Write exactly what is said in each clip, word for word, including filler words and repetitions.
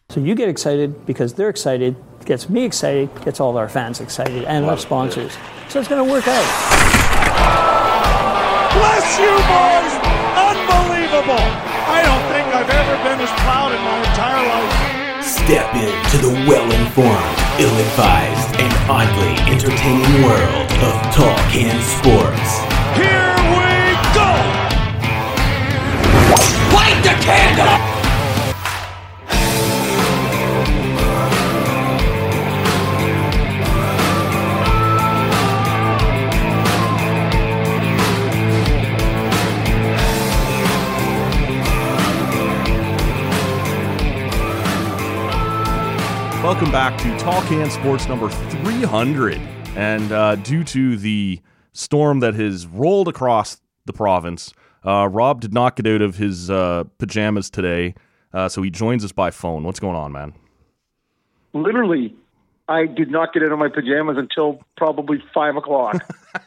So you get excited because they're excited, gets me excited, gets all our fans excited, and our sponsors. So it's going to work out. Bless you, boys! Unbelievable! I don't think I've ever been as proud in my entire life. Step into the well-informed, ill-advised, and oddly entertaining world of Tall Can Sports. Here we go! Light the candle! Welcome back to Tall Can Sports number three hundred. And uh, due to the storm that has rolled across the province, uh, Rob did not get out of his uh, pajamas today, uh, so he joins us by phone. What's going on, man? Literally, I did not get out of my pajamas until probably five o'clock.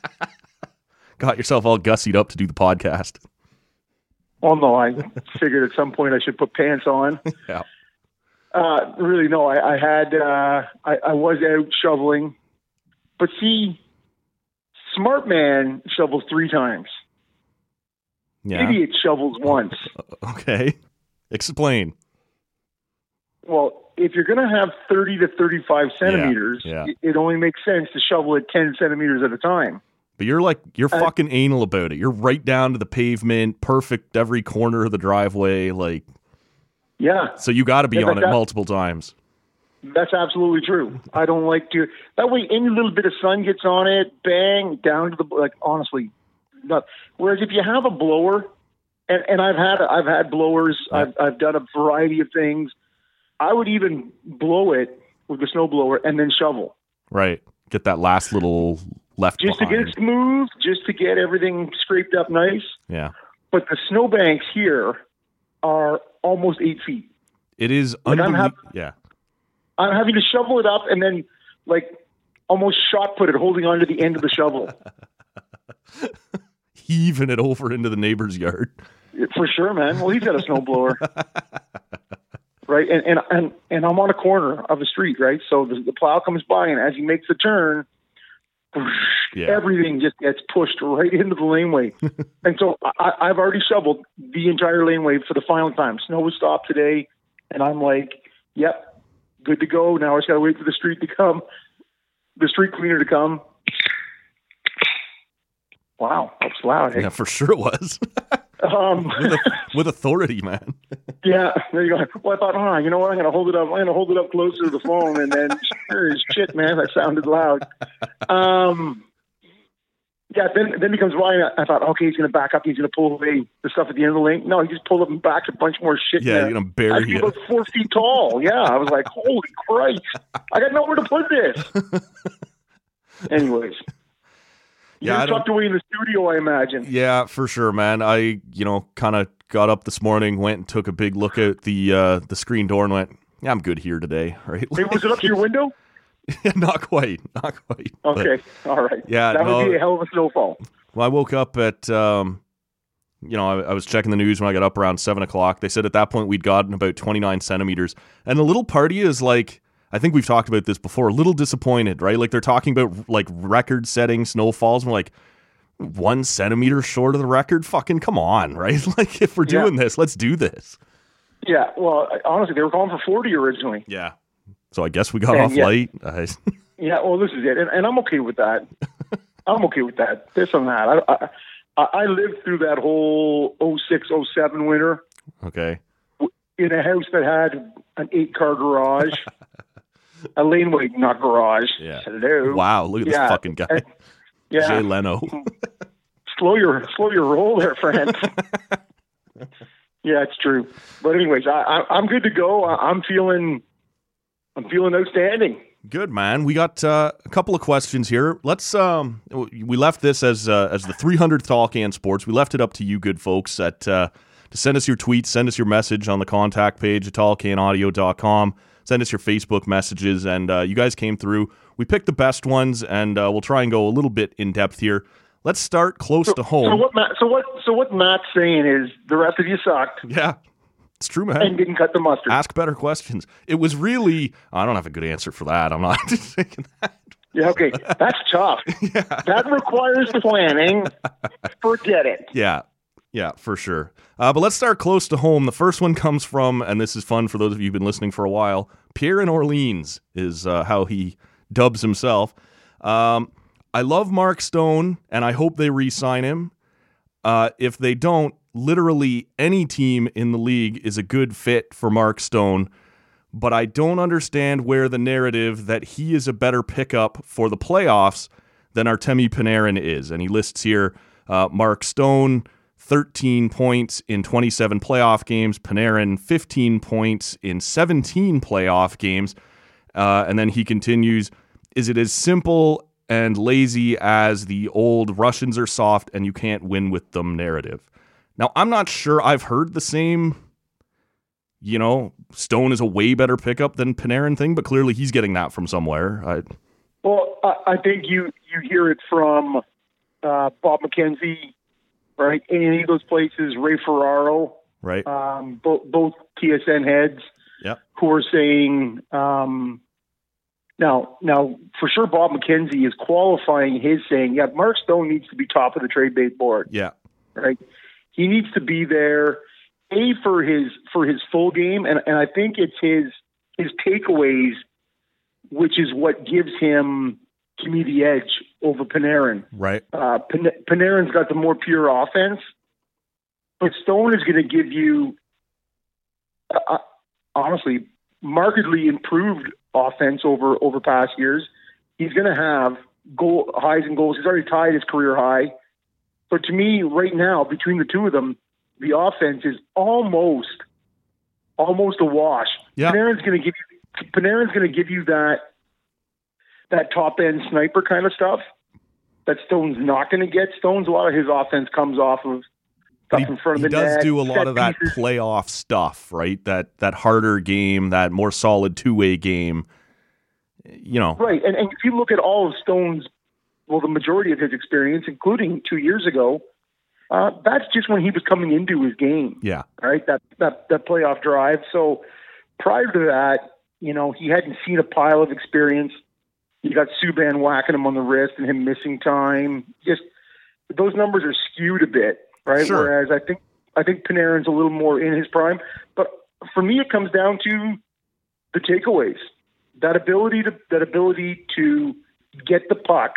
Got yourself all gussied up to do the podcast. Oh, no, I figured at some point I should put pants on. Yeah. Uh, really, no, I, I had, uh, I, I was out shoveling, but see, smart man shovels three times. Yeah. Idiot shovels once. Okay. Explain. Well, if you're going to have thirty to thirty-five centimeters, yeah, yeah. It, it only makes sense to shovel it ten centimeters at a time. But you're like, you're uh, fucking anal about it. You're right down to the pavement, perfect every corner of the driveway, like... Yeah. So you got to be yeah, on it that, multiple times. That's absolutely true. I don't like to. That way, any little bit of sun gets on it, bang, down to the like. Honestly, not. Whereas if you have a blower, and, and I've had I've had blowers. Yeah. I've I've done a variety of things. I would even blow it with the snow blower and then shovel. Right. Get that last little left just behind. to get it smooth, just to get everything scraped up nice. Yeah. But the snowbanks here are almost eight feet. It is like unbelievable. I'm yeah. I'm having to shovel it up and then like almost shot put it, holding onto the end of the shovel. Heaving it over into the neighbor's yard. For sure, man. Well, he's got a snowblower. Right. And, and, and, and I'm on a corner of the street, right? So the, the plow comes by, and as he makes the turn, whoosh, yeah. everything just gets pushed right into the laneway. And so I, I've already shoveled the entire laneway for the final time. Snow was stopped today, and I'm like, yep, good to go. Now I just got to wait for the street to come, the street cleaner to come. Wow, that was loud. Eh? Yeah, for sure it was. um, with, a, with authority, man. Yeah, there you go. Well, I thought, oh, you know what? I'm going to hold it up. I'm going to hold it up closer to the phone, and then sure as shit, man, that sounded loud. Um, yeah, then then he comes by, and I thought, okay, he's going to back up. He's going to pull away the stuff at the end of the lane. No, he just pulled up and backed a bunch more shit. Yeah, in you're going to bury it. it. About four feet tall. Yeah, I was like, holy Christ, I got nowhere to put this. Anyways. Yeah, You're tucked away in the studio, I imagine. Yeah, for sure, man. I, you know, kind of got up this morning, went and took a big look out the uh, the screen door and went, yeah, I'm good here today, right? Hey, was it up to your window? Yeah, not quite, not quite. Okay, but, all right. Yeah, that no, would be a hell of a snowfall. Well, I woke up at, um, you know, I, I was checking the news when I got up around seven o'clock. They said at that point we'd gotten about twenty-nine centimeters. And a little party is like, I think we've talked about this before, a little disappointed, right? Like they're talking about like record-setting snowfalls. And we're like, one centimeter short of the record? Fucking come on, right? Like, if we're doing yeah. this, let's do this. Yeah, well, honestly, they were calling for forty originally. Yeah. So I guess we got and off yeah. light. Yeah, well, this is it. And, and I'm okay with that. I'm okay with that. This and that. I, I, I lived through that whole oh six oh seven winter. Okay. In a house that had an eight-car garage. A laneway, not garage. Yeah. Hello. Wow, look at yeah. this fucking guy. And, yeah. Jay Leno. slow your slow your roll there, friend. Yeah, it's true. But anyways, I, I, I'm good to go. I, I'm feeling, I'm feeling outstanding. Good, man. We got uh, a couple of questions here. Let's. Um, we left this as uh, as the three hundredth Tall Can Sports. We left it up to you, good folks, at uh, to send us your tweets, send us your message on the contact page at tall can audio dot com. Send us your Facebook messages, and uh, you guys came through. We picked the best ones, and uh, we'll try and go a little bit in depth here. Let's start close so, to home. So what, Matt, so what? So what Matt's saying is the rest of you sucked. Yeah, It's true, man. And didn't cut the mustard. Ask better questions. It was really, I don't have a good answer for that. I'm not just thinking that. Yeah, okay. That's tough. Yeah. That requires planning. Forget it. Yeah. Yeah, for sure. Uh, but let's start close to home. The first one comes from, and this is fun for those of you who've been listening for a while, Pierre in Orleans is uh, how he dubs himself. Um, I love Mark Stone, and I hope they re-sign him. Uh, if they don't, literally any team in the league is a good fit for Mark Stone, but I don't understand where the narrative that he is a better pickup for the playoffs than Artemi Panarin is. And he lists here uh, Mark Stone, thirteen points in twenty-seven playoff games. Panarin, fifteen points in seventeen playoff games. Uh, and then he continues, is it as simple and lazy as the old Russians are soft and you can't win with them narrative? Now, I'm not sure I've heard the same, you know, Stone is a way better pickup than Panarin thing, but clearly he's getting that from somewhere. I, well, I, I think you, you hear it from uh, Bob McKenzie, right? Any of those places, Ray Ferraro, right? Um, bo- both T S N heads, yep. who are saying, um, now, now for sure, Bob McKenzie is qualifying his saying, yeah, Mark Stone needs to be top of the trade bait board. Yeah. Right. He needs to be there, A, for his, for his full game. And, and I think it's his, his takeaways, which is what gives him, to me, the edge over Panarin. Right. Uh, Pan- Panarin's got the more pure offense, but Stone is going to give you, uh, honestly, markedly improved offense over, over past years. He's going to have goal highs and goals. He's already tied his career high. But to me, right now, between the two of them, the offense is almost, almost a wash. Yeah. Panarin's going to give you, Panarin's going to give you that, that top end sniper kind of stuff that Stone's not going to get. Stone's, a lot of his offense comes off of stuff he, in front of he the does net. do a lot of that pieces. playoff stuff, right? That that harder game, that more solid two-way game. You know, right? And, and if you look at all of Stone's, well, the majority of his experience, including two years ago, uh, that's just when he was coming into his game. Yeah. Right. That that that playoff drive. So prior to that, you know, he hadn't seen a pile of experience. You got Subban whacking him on the wrist and him missing time. Just those numbers are skewed a bit, right? Sure. Whereas I think I think Panarin's a little more in his prime. But for me, it comes down to the takeaways. That ability to that ability to get the puck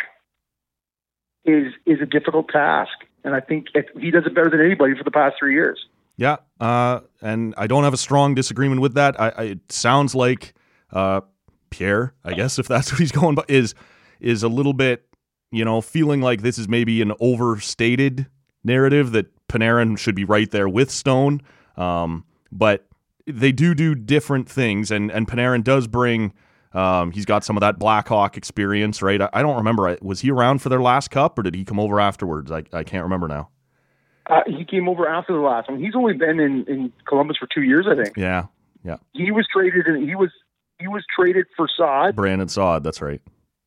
is is a difficult task, and I think it, he does it better than anybody for the past three years. Yeah, uh, and I don't have a strong disagreement with that. I, I, it sounds like uh, Pierre, I guess if that's what he's going by, is is a little bit, you know, feeling like this is maybe an overstated narrative that Panarin should be right there with Stone, um, but they do do different things, and and Panarin does bring. Um, he's got some of that Blackhawk experience, right? I, I don't remember. Was he around for their last cup, or did he come over afterwards? I, I can't remember now. Uh, he came over after the last one. He's only been in, in Columbus for two years, I think. Yeah, yeah. He was traded, and he was he was traded for Saad. Brandon Saad, that's right.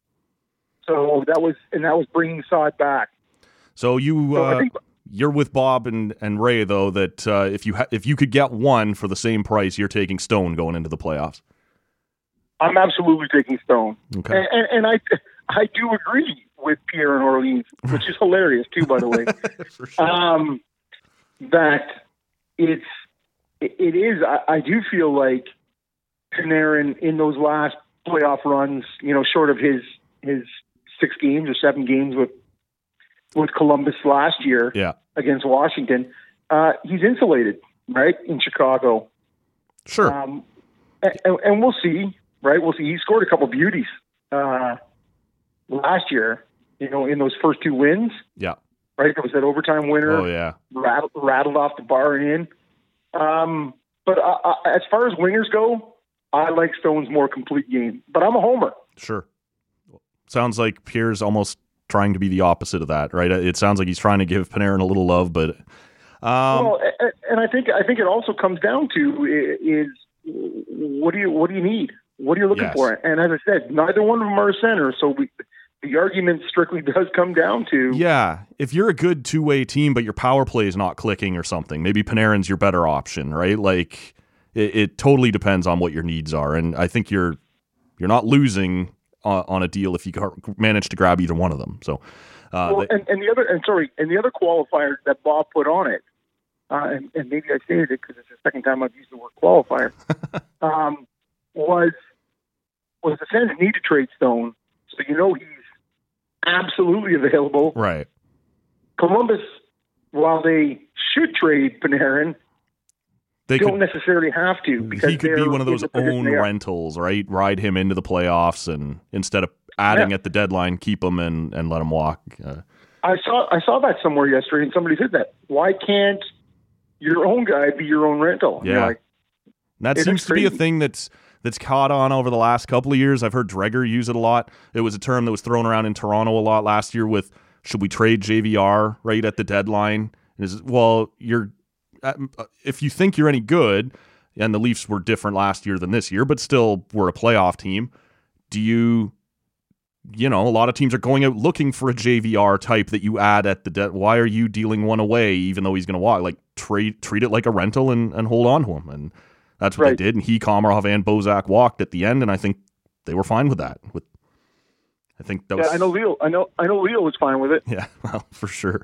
So that was, and that was bringing Saad back. So you So uh, I think, you're with Bob and, and Ray though that uh, if you ha- if you could get one for the same price, you're taking Stone going into the playoffs. I'm absolutely taking Stone. Okay. And, and, and I I do agree with Pierre in Orleans, which is hilarious too, by the way. For sure. Um, that it's it, it is. I, I do feel like Panarin in those last playoff runs, you know, short of his his six games or seven games with with Columbus last year Yeah. against Washington, uh, he's insulated, right, in Chicago. Sure. Um, and, and we'll see. Right, we'll see. He scored a couple beauties uh, last year. You know, in those first two wins. Yeah. Right, it was that overtime winner. Oh yeah. Rattled, rattled off the bar and in. Um, but uh, uh, as far as wingers go, I like Stone's more complete game. But I'm a homer. Sure. Sounds like Pierre's almost trying to be the opposite of that, right? It sounds like he's trying to give Panarin a little love, but um, well, and I think I think it also comes down to is what do you what do you need? What are you looking Yes. for? And as I said, neither one of them are a center, so we the argument strictly does come down to Yeah, if you're a good two-way team, but your power play is not clicking or something, maybe Panarin's your better option, right? Like, it, it totally depends on what your needs are, and I think you're you're not losing on, on a deal if you gar- manage to grab either one of them. So, uh, well, they, and, and the other and sorry, and the other qualifier that Bob put on it, uh, and, and maybe I stated it because it's the second time I've used the word qualifier, um, was was the Sens need to trade Stone, so you know he's absolutely available. right. Columbus, while they should trade Panarin, They don't could, necessarily have to because he could be they're one of those in the position own they are. rentals, right? Ride him into the playoffs, and instead of adding Yeah. at the deadline, keep him and, and let him walk. Uh, I saw I saw that somewhere yesterday, and somebody said that. Why can't your own guy be your own rental? And you're Yeah. like, that It seems is to be a crazy. thing that's that's caught on over the last couple of years. I've heard Dreger use it a lot. It was a term that was thrown around in Toronto a lot last year with, should we trade J V R right at the deadline? And is well, you're if you think you're any good, and the Leafs were different last year than this year, but still were a playoff team. Do you, you know, a lot of teams are going out looking for a J V R type that you add at the dead. Why are you dealing one away even though he's going to walk? Like trade, treat it like a rental and, and hold on to him. And that's what Right. they did. And he, Komarov, and Bozak walked at the end, and I think they were fine with that. With, I think that was. yeah, I know Leo. I know I know Leo was fine with it. Yeah, well, for sure.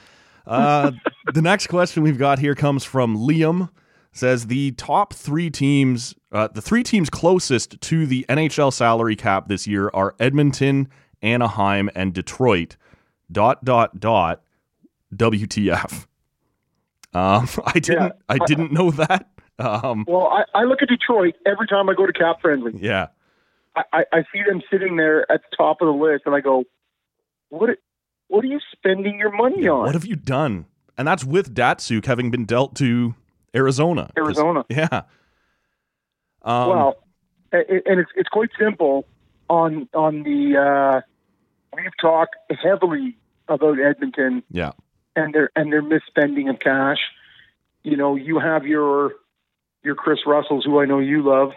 Uh, the next question we've got here comes from Liam. Says the top three teams, uh, the three teams closest to the N H L salary cap this year are Edmonton, Anaheim, and Detroit. Dot dot dot. W T F. Um, I didn't. Yeah. I didn't know that. Um, Well, I, I look at Detroit every time I go to Cap Friendly. yeah. I, I, I see them sitting there at the top of the list, and I go, "What? What are you spending your money on?" What have you done? And that's with Datsuk having been dealt to Arizona. Arizona. Yeah. Um, well, a- and it's it's quite simple. On on the uh, we've talked heavily about Edmonton yeah. and their and their misspending of cash. You know, you have your your Chris Russells, who I know you love.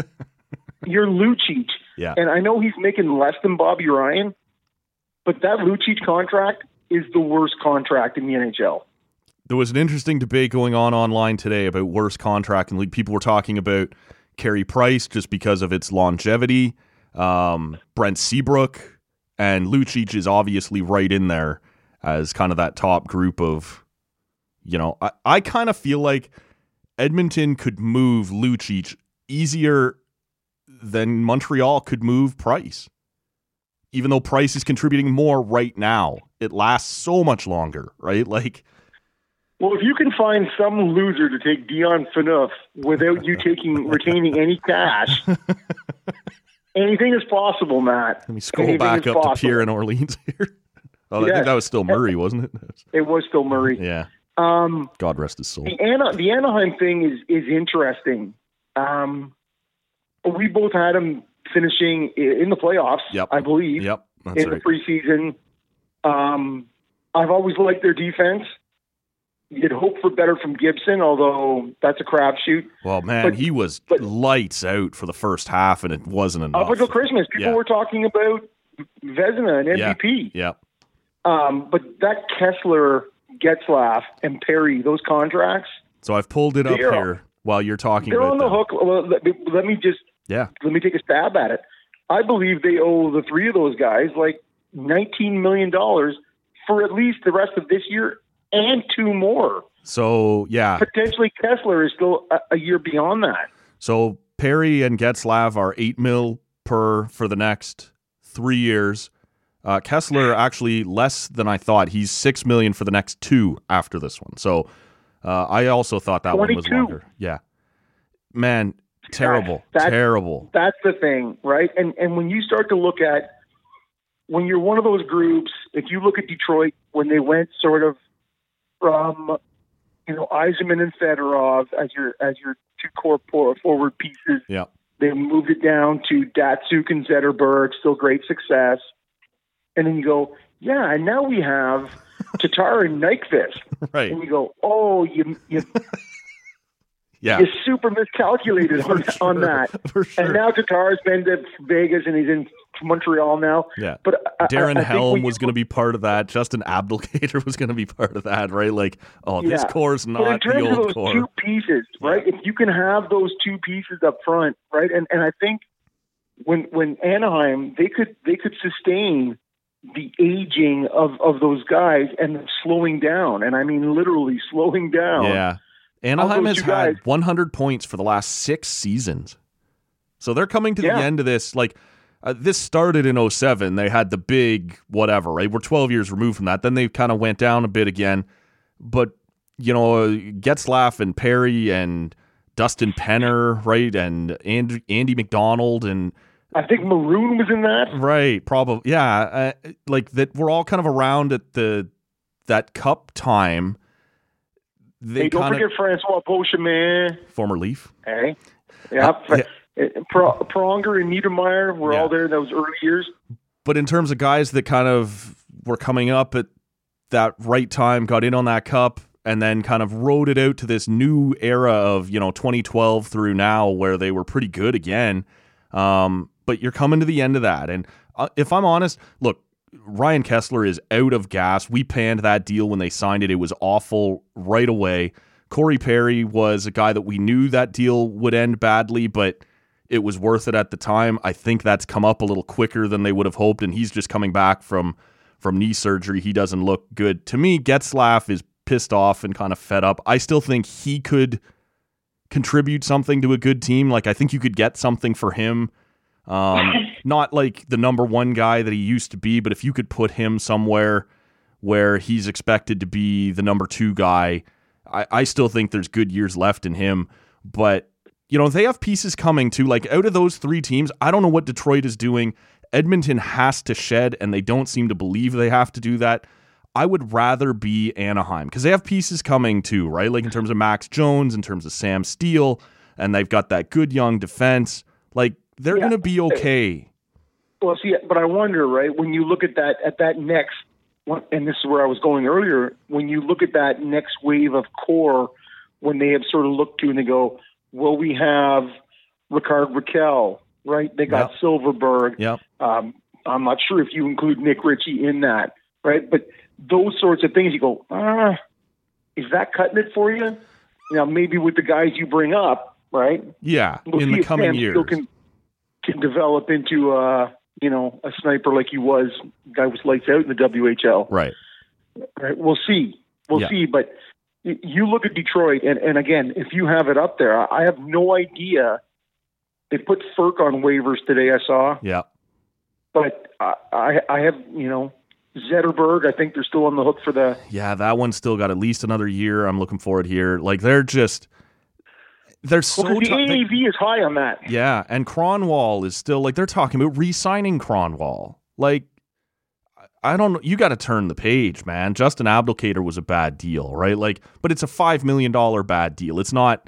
Your Lucic, Yeah. and I know he's making less than Bobby Ryan, but that Lucic contract is the worst contract in the N H L. There was an interesting debate going on online today about worst contract in the league. People were talking about Carey Price just because of its longevity. Um, Brent Seabrook and Lucic is obviously right in there as kind of that top group of, you know, I, I kind of feel like Edmonton could move Lucic easier than Montreal could move Price. Even though Price is contributing more right now, it lasts so much longer, right? Like, Well, if you can find some loser to take Dion Phaneuf without you taking retaining any cash, anything is possible, Matt. let me scroll Anything back is up possible. to Pierre in Orleans here. Oh, I Yes. think that was still Murray, wasn't it? It was still Murray. Yeah. Um, God rest his soul. the, Ana, the Anaheim thing is is interesting. Um, we both had him finishing i- in the playoffs, Yep. I believe, Yep, that's in right. the preseason. Um, I've always liked their defense. You'd hope for better from Gibson, although that's a crapshoot. Well, man, but- he was but- lights out for the first half, and it wasn't enough. Up until Christmas, people Yeah. were talking about Vezina and yeah. M V P. Yeah. Um, but that Kessler, Getzlaff, and Perry, those contracts, So I've pulled it up They're- here while you're talking they're about on the them. hook. Well, let, me, let me just Yeah. let me take a stab at it. I believe they owe the three of those guys like nineteen million dollars for at least the rest of this year and two more. So, yeah. Potentially, Kessler is still a, a year beyond that. So Perry and Getzlav are eight mil per for the next three years. Uh, Kessler actually less than I thought. He's six million for the next two after this one. So uh, I also thought that one was twenty-two. longer. Yeah, man, terrible, That's- terrible. That's the thing, right? And and when you start to look at when you're one of those groups, if you look at Detroit when they went sort of from you know Yzerman and Fedorov as your as your two core por- forward pieces, Yeah, they moved it down to Datsuk and Zetterberg, still great success. And then you go, yeah, and now we have Tatar and Nyquist. right. And you go, oh, you you, Yeah, you super miscalculated on, For on sure. that. For sure. And now Tatar's been to Vegas and he's in to Montreal now. Yeah. But I, Darren I, I Helm was going to be part of that. Justin Abdelkader was going to be part of that, right? Like, oh, this yeah. core's but in not terms the of old those core. two pieces, right? If you can have those two pieces up front, right? And and I think when when Anaheim they could they could sustain the aging of, of those guys and the slowing down, and I mean literally slowing down. Yeah. Anaheim has two had guys. one hundred points for the last six seasons. So they're coming to Yeah. the end of this. Like, uh, this started in oh seven. They had the big whatever, right? We're twelve years removed from that. Then they kind of went down a bit again. But, you know, uh, Getzlaf and Perry and Dustin Penner, right? And Andy, Andy McDonald and... I think Maroon was in that. Right, probably. Yeah, uh, like that we're all kind of around at the that cup time. They Hey, don't kind forget of Francois Beauchemin. former Leaf. Hey, yeah, Uh, yeah. Pro- Pronger and Niedermeyer were Yeah. all there in those early years. But in terms of guys that kind of were coming up at that right time, got in on that cup, and then kind of rode it out to this new era of, you know, twenty twelve through now where they were pretty good again. Um, but you're coming to the end of that. And uh, if I'm honest, look, Ryan Kessler is out of gas. We panned that deal when they signed it. It was awful right away. Corey Perry was a guy that we knew that deal would end badly, but it was worth it at the time. I think that's come up a little quicker than they would have hoped, and he's just coming back from from knee surgery. He doesn't look good. To me, Getzlaf is pissed off and kind of fed up. I still think he could contribute something to a good team. Like, I think you could get something for him. Um, not like the number one guy that he used to be, but if you could put him somewhere where he's expected to be the number two guy, I, I still think there's good years left in him. But, you know, they have pieces coming too. Like, out of those three teams, I don't know what Detroit is doing. Edmonton has to shed, and they don't seem to believe they have to do that. I would rather be Anaheim because they have pieces coming too, right? Like in terms of Max Jones, in terms of Sam Steele, and they've got that good young defense. Like, they're Yeah. going to be okay. Well, see, but I wonder, right, when you look at that at that next one, and this is where I was going earlier, when you look at that next wave of core, when they have sort of looked to and they go, well, we have Ricard Raquel, right? They got Yep. Silverberg. Yep. Um, I'm not sure if you include Nick Ritchie in that, right? But those sorts of things, you go, ah, is that cutting it for you? Now, maybe with the guys you bring up, right? Yeah, We'll in see the if coming Sam years. still can can develop into uh, you know, a sniper like he was. Guy was lights out in the W H L. Right. Right. We'll see. We'll Yeah. see. But y- you look at Detroit, and, and again, if you have it up there, I I have no idea. They put Ferk on waivers today, I saw. Yeah. But I, I, I have, you know, Zetterberg, I think they're still on the hook for the. Yeah, that one's still got at least another year. I'm looking forward here. Like, they're just... They're so... Well, 'cause the tou- they- A A V is high on that. Yeah, and Cronwall is still... Like, they're talking about re-signing Cronwall. Like, I don't know. You got to turn the page, man. Justin Abdelkader was a bad deal, right? Like, but it's a five million dollars bad deal. It's not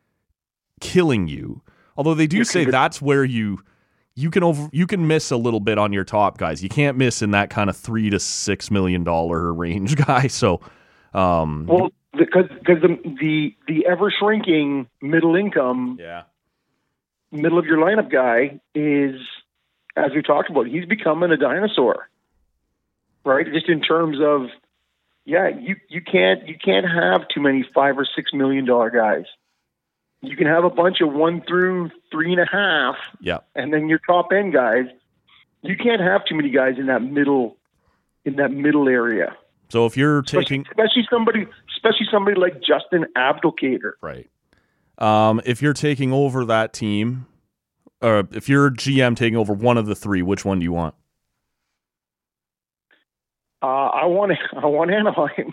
killing you. Although they do You say can- that's where you you can over you can miss a little bit on your top guys. You can't miss in that kind of three to six million dollar range guy. So, um, Well, because because the, the the ever shrinking middle income, yeah, middle of your lineup guy is, as we talked about, he's becoming a dinosaur, right? Just in terms of, yeah, you you can't you can't have too many five or six million dollar guys. You can have a bunch of one through three and a half, yeah, and then your top end guys. You can't have too many guys in that middle in that middle area. So if you're Especially, taking especially somebody, especially somebody like Justin Abdelkader. right, um, if you're taking over that team, or if you're G M taking over one of the three, which one do you want? Uh, I want I want Anaheim.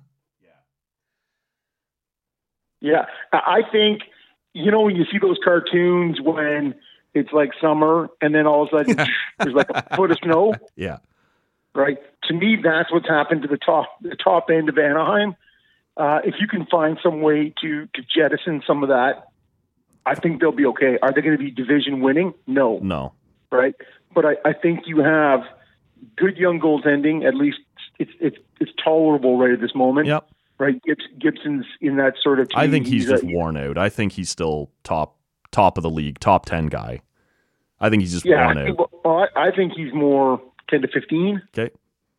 Yeah, I I think, you know, when you see those cartoons when it's like summer and then all of a sudden there's like a foot of snow, Yeah, right? To me, that's what's happened to the top the top end of Anaheim. Uh, if you can find some way to to jettison some of that, I think they'll be okay. Are they going to be division winning? No, no, right? But I, I think you have good young goaltending. At least it's it's it's tolerable right at this moment. yep. Right, Gibs, Gibson's in that sort of team. I think he's a- just worn out. I think he's still top top of the league, top ten guy. I think he's just Yeah, worn I think, out. well, I, I think he's more ten to fifteen. Okay.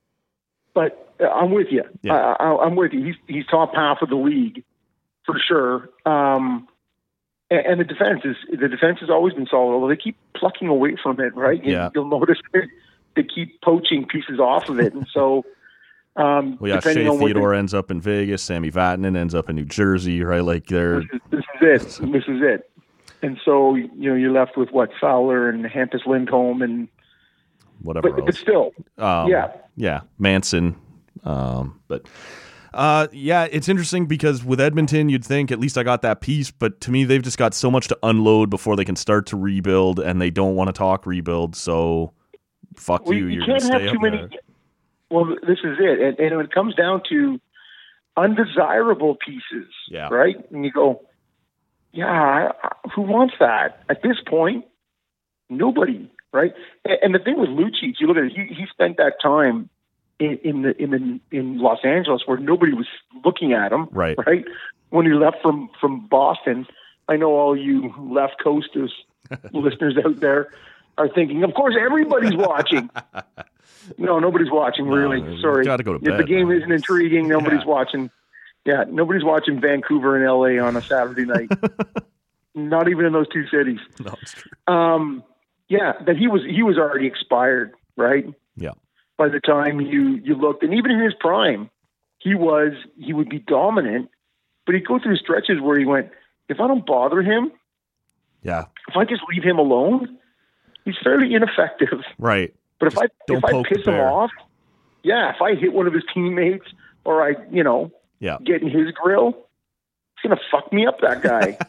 But uh, I'm with you. Yeah. I, I, I'm with you. He's he's top half of the league for sure. Um, and, and the defense is the defense has always been solid. Although they keep plucking away from it, right? You, Yeah. You'll notice they keep poaching pieces off of it, and so. Um, Well, yeah, depending Shea on what Theodore they- ends up in Vegas. Sammy Vatanen ends up in New Jersey, right? Like they're This is, this is it. This is it. And so you know you're left with what Fowler and Hampus Lindholm and whatever but, but else. still, Um, yeah. yeah, Manson. Um, but uh, yeah, it's interesting because with Edmonton, you'd think at least I got that piece, but to me, they've just got so much to unload before they can start to rebuild, and they don't want to talk rebuild. So fuck Well, you. you You're can't gonna have stay too up many. there. Well, this is it, and, and when it comes down to undesirable pieces, Yeah. right? And you go, yeah, I, I, who wants that at this point? Nobody, right? And, and the thing with Lucic, you look at it, he, he spent that time in, in the in the in Los Angeles where nobody was looking at him, Right. Right? When he left from from Boston, I know all you left coasters listeners out there are thinking, of course, everybody's watching. No, nobody's watching, really. you Sorry. gotta go to If the bed, game man. isn't intriguing, nobody's Yeah. watching. Yeah, nobody's watching Vancouver and L A on a Saturday night. Not even in those two cities. No, it's true. Um, yeah, that he was he was already expired, right? Yeah. By the time you you looked, and even in his prime, he was he would be dominant, but he'd go through stretches where he went, if I don't bother him, Yeah. if I just leave him alone, he's fairly ineffective. Right. But if Just I don't if I poke the piss him bear. off, yeah, if I hit one of his teammates or I, you know, Yeah. get in his grill, it's gonna fuck me up, that guy.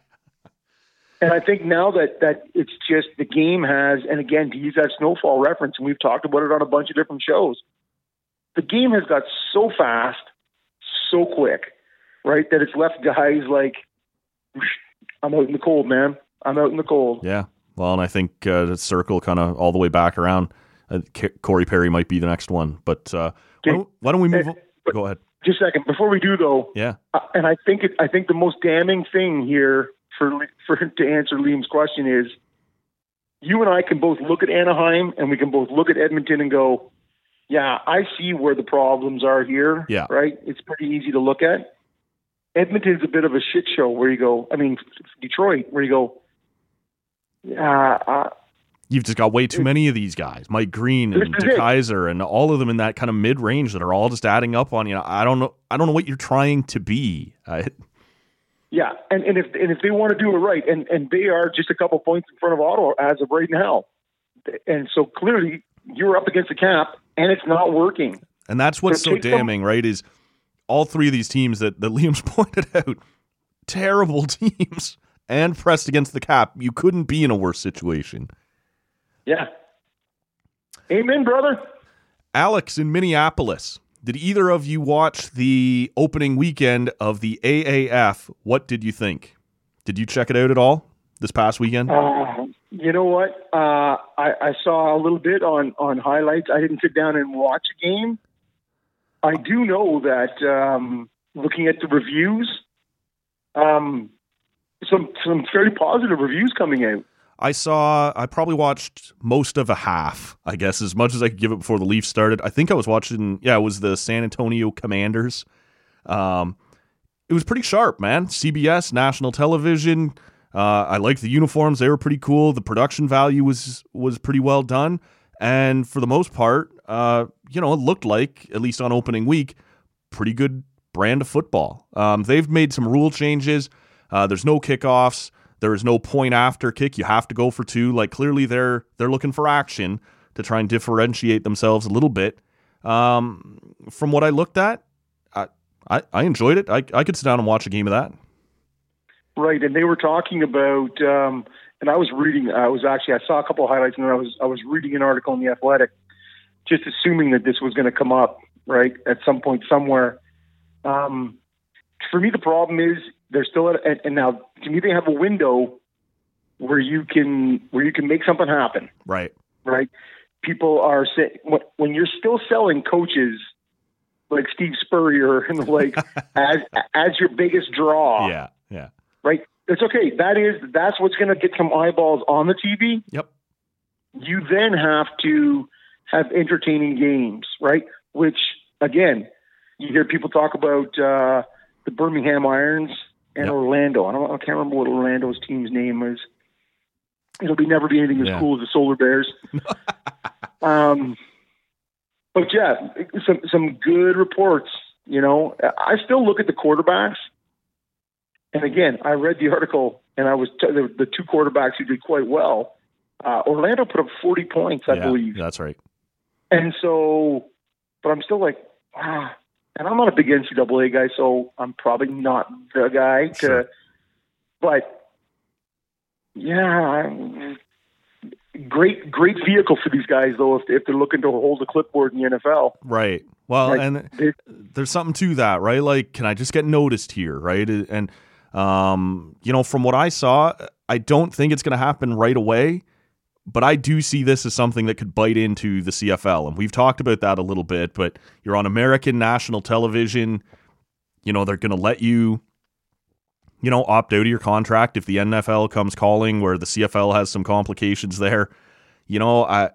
And I think now that that it's just the game has, and again to use that snowfall reference, and we've talked about it on a bunch of different shows, the game has got so fast, so quick, right, that it's left guys like, I'm out in the cold, man. I'm out in the cold. Yeah. Well, and I think uh, the circle kind of all the way back around. Uh, K- Corey Perry might be the next one, but uh, why, don't, why don't we move? Uh, on? but- Go ahead. Just a second before we do though. Yeah. Uh, and I think it, I think the most damning thing here for for to answer Liam's question is, you and I can both look at Anaheim and we can both look at Edmonton and go, yeah, I see where the problems are here. Yeah. Right. It's pretty easy to look at. Edmonton's a bit of a shit show where you go. I mean, Detroit, where you go. Yeah. Uh, You've just got way too many of these guys, Mike Green and This is it. DeKaiser, and all of them in that kind of mid range that are all just adding up on you. Know, I don't know. I don't know what you're trying to be. I, yeah. And, and if and if they want to do it right, and, and they are just a couple points in front of Ottawa as of right now, and so clearly you're up against the cap, and it's not working. and that's what's So so take them- damning, right? Is all three of these teams that, that Liam's pointed out, terrible teams and pressed against the cap. You couldn't be in a worse situation. Yeah. Amen, brother. Alex in Minneapolis, did either of you watch the opening weekend of the A A F? What did you think? Did you check it out at all this past weekend? Uh, you know what? Uh, I, I saw a little bit on, on highlights. I didn't sit down and watch a game. I do know that um, looking at the reviews, um, some some fairly positive reviews coming out. I saw, I probably watched most of a half, I guess, as much as I could give it before the Leafs started. I think I was watching, yeah, it was the San Antonio Commanders. Um, it was pretty sharp, man. C B S, national television. Uh, I liked the uniforms. They were pretty cool. The production value was was pretty well done. And for the most part, uh, you know, it looked like, at least on opening week, pretty good brand of football. Um, they've made some rule changes. Uh, there's no kickoffs. There is no point after kick. You have to go for two. Like, clearly they're they're looking for action to try and differentiate themselves a little bit. Um, from what I looked at, I, I, I enjoyed it. I, I could sit down and watch a game of that. Right, and they were talking about, um, and I was reading. I was actually I saw a couple of highlights, and then I was I was reading an article in the Athletic, just assuming that this was going to come up right at some point somewhere. Um, for me, the problem is they're still at, and, and now to me they have a window where you can where you can make something happen. Right. Right, people are say, when you're still selling coaches like Steve Spurrier and like as as your biggest draw. Yeah. Yeah. Right. It's okay. That is, that's what's going to get some eyeballs on the T V. Yep. you then have to have entertaining games, right? Which, again, you hear people talk about uh, the Birmingham Irons and Yep. Orlando. I don't. I can't remember what Orlando's team's name is. It'll be never be anything as Yeah. cool as the Solar Bears. um, but yeah, some some good reports. You know, I still look at the quarterbacks, and again, I read the article, and I was t- the, the two quarterbacks who did quite well. Uh, Orlando put up forty points, I Yeah, believe, that's right. and so, but I'm still like, wow. And I'm not a big N C double A guy, so I'm probably not the guy to. Sure. But yeah, great, great vehicle for these guys though. If if they're looking to hold a clipboard in the N F L, Right. Well, Like, and they- there's something to that, right? Like, can I just get noticed here, right? And um, you know, from what I saw, I don't think it's going to happen right away. But I do see this as something that could bite into the C F L. And we've talked about that a little bit, but you're on American national television. You know, they're going to let you, you know, opt out of your contract if the N F L comes calling, where the C F L has some complications there. You know, I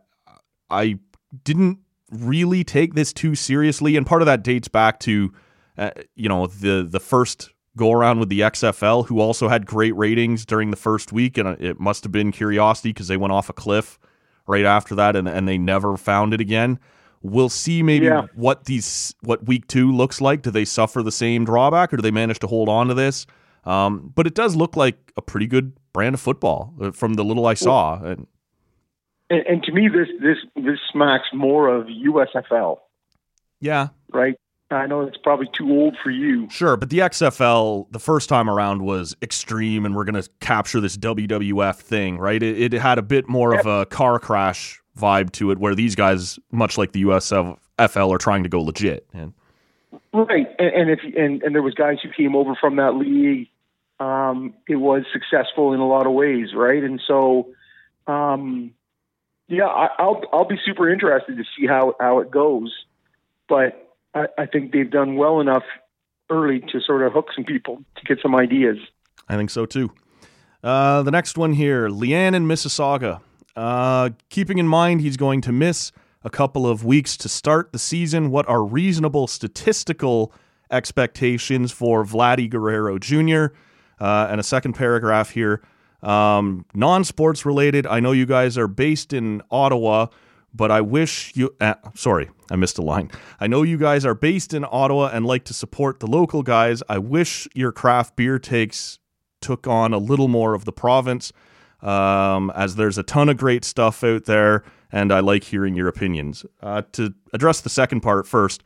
I didn't really take this too seriously. And part of that dates back to, uh, you know, the, the first go around with the X F L, who also had great ratings during the first week, and it must have been curiosity because they went off a cliff right after that, and, and they never found it again. We'll see maybe Yeah. what these what week two looks like. Do they suffer the same drawback, or do they manage to hold on to this? Um, but it does look like a pretty good brand of football uh, from the little I saw. And and, and to me, this this this smacks more of U S F L, yeah, right? I know it's probably too old for you. sure, but the X F L the first time around was extreme, and we're going to capture this W W F thing, right? It, it had a bit more of a car crash vibe to it, where these guys, much like the U S F L, are trying to go legit. And Right, and, and if and, and there was guys who came over from that league. Um, it was successful in a lot of ways, right? And so, um, yeah, I, I'll I'll be super interested to see how, how it goes. But I, I think they've done well enough early to sort of hook some people to get some ideas. I think so too. Uh, the next one here, Leanne in Mississauga. Uh, keeping in mind he's going to miss a couple of weeks to start the season, what are reasonable statistical expectations for Vladdy Guerrero Junior? Uh, and a second paragraph here, um, non-sports related. I know you guys are based in Ottawa, but I wish you... Uh, sorry, I missed a line. I know you guys are based in Ottawa and like to support the local guys. I wish your craft beer takes took on a little more of the province, um, as there's a ton of great stuff out there, and I like hearing your opinions. Uh, to address the second part first,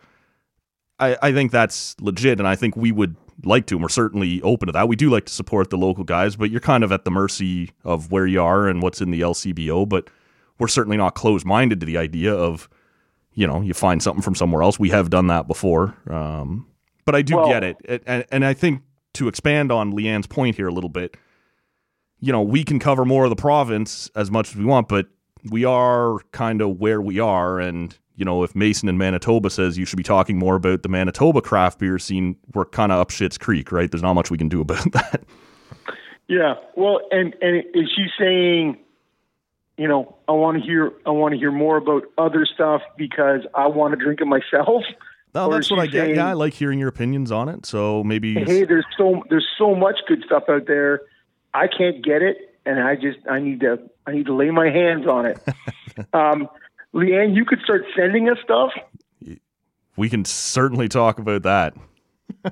I, I think that's legit, and I think we would like to, and we're certainly open to that. We do like to support the local guys, but you're kind of at the mercy of where you are and what's in the L C B O, but we're certainly not closed-minded to the idea of, you know, you find something from somewhere else. We have done that before, um, but I do Well, get it, and, and I think to expand on Leanne's point here a little bit, you know, we can cover more of the province as much as we want, but we are kind of where we are, and you know, if Mason in Manitoba says you should be talking more about the Manitoba craft beer scene, we're kind of up Schitt's Creek, right? There's not much we can do about that. Yeah, well, and and is she saying, you know, I want to hear I want to hear more about other stuff because I want to drink it myself? No, Or that's is what she I get. saying, Yeah, I like hearing your opinions on it. So maybe, hey, there's so there's so much good stuff out there. I can't get it, and I just I need to I need to lay my hands on it. um, Leanne, you could start sending us stuff. we can certainly talk about that. uh,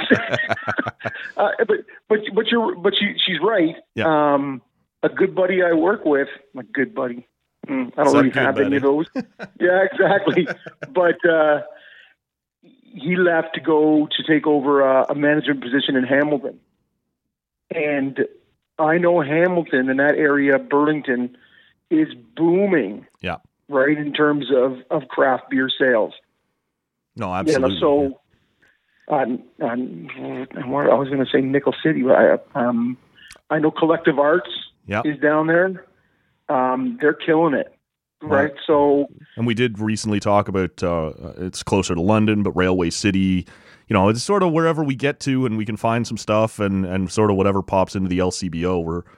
but but but you're but she she's right. Yeah. Um, a good buddy I work with, my good buddy. Mm, I don't Suck really good have any buddy. of those. Yeah, exactly. But uh, he left to go to take over uh, a management position in Hamilton, and I know Hamilton and that area, Burlington, is booming. Yeah. Right, in terms of, of craft beer sales. No, absolutely. Yeah, so um, um, I was going to say Nickel City, but I, um, I know Collective Arts Yeah. is down there. Um, they're killing it, right? Right. So, And we did recently talk about, uh, it's closer to London, but Railway City, you know, it's sort of wherever we get to and we can find some stuff, and, and sort of whatever pops into the L C B O, we're,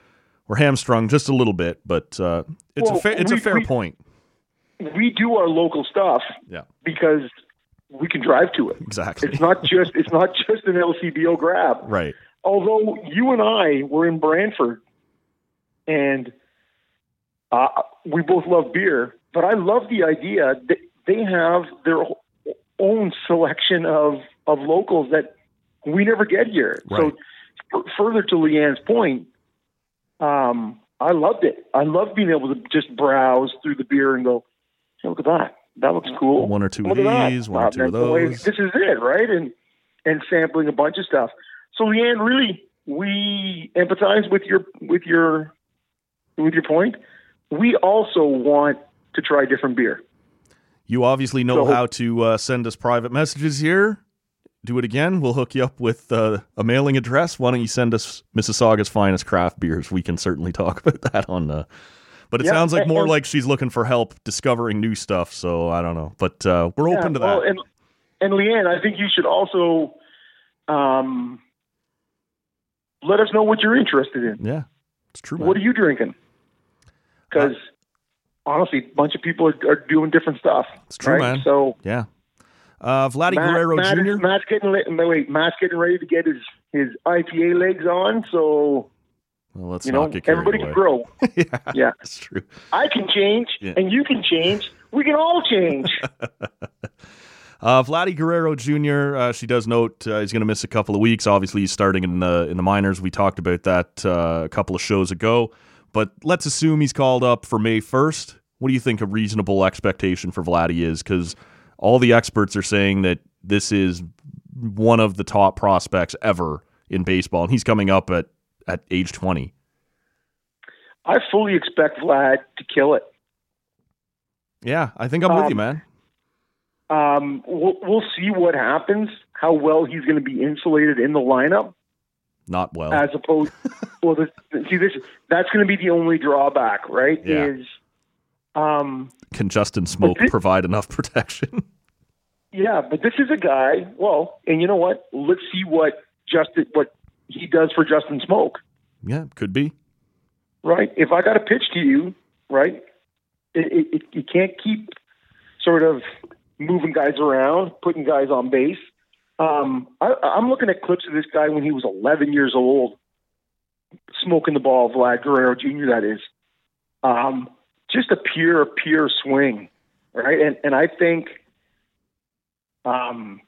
we're hamstrung just a little bit, but uh, it's Well, a fair, it's we- a fair we- point. We do our local stuff Yeah, because we can drive to it. exactly. It's not just it's not just an L C B O grab. Right. Although you and I were in Brantford, and uh, we both love beer, but I love the idea that they have their own selection of, of locals that we never get here. Right. So f- further to Leanne's point, um, I loved it. I love being able to just browse through the beer and go, hey, look at that. That looks cool. One or two Look of at that. these, one or Uh, two of that's the way- those. This is it, right? And and sampling a bunch of stuff. So Leanne, really, we empathize with your with your with your point. We also want to try different beer. You obviously know So- how to uh, send us private messages here. Do it again. We'll hook you up with uh, a mailing address. Why don't you send us Mississauga's finest craft beers? We can certainly talk about that on. Uh, but it Yeah, sounds like and- more and- like she's looking for help discovering new stuff. So I don't know, but uh, we're Yeah, open to well, that. And, and Leanne, I think you should also um, let us know what you're interested in. Yeah, it's true. Man. What are you drinking? Because honestly, a bunch of people are, are doing different stuff. It's true, right? man. So Yeah. Uh, Vladdy Matt, Guerrero Matt Junior Is, Matt's getting le- no, wait, Matt's getting ready to get his, his I P A legs on. So Well, let's you not know, get carried everybody away. can grow. yeah, Yeah. that's true. I can change, Yeah. and you can change. We can all change. Uh, Vladdy Guerrero Junior Uh, she does note uh, he's going to miss a couple of weeks. Obviously, he's starting in the in the minors. We talked about that uh, a couple of shows ago. But let's assume he's called up for May first. What do you think a reasonable expectation for Vladdy is? Because all the experts are saying that this is one of the top prospects ever in baseball, and he's coming up at, at age twenty. I fully expect Vlad to kill it. Yeah, I think I'm with Um, you, man. Um, we'll, we'll see what happens, how well he's going to be insulated in the lineup, Not well. as opposed. well, this, see, this that's going to be the only drawback, right? Yeah. Is um, Can Justin Smoke But thi- provide enough protection? yeah, but this is a guy. Well, and you know what? Let's see what Justin what he does for Justin Smoke, Yeah, could be. right? If I got a pitch to you, right, it, it, it, you can't keep sort of moving guys around, putting guys on base. Um, I, I'm looking at clips of this guy when he was eleven years old, smoking the ball, Vlad Guerrero Junior That is, um, just a pure, pure swing, right? And and I think, um,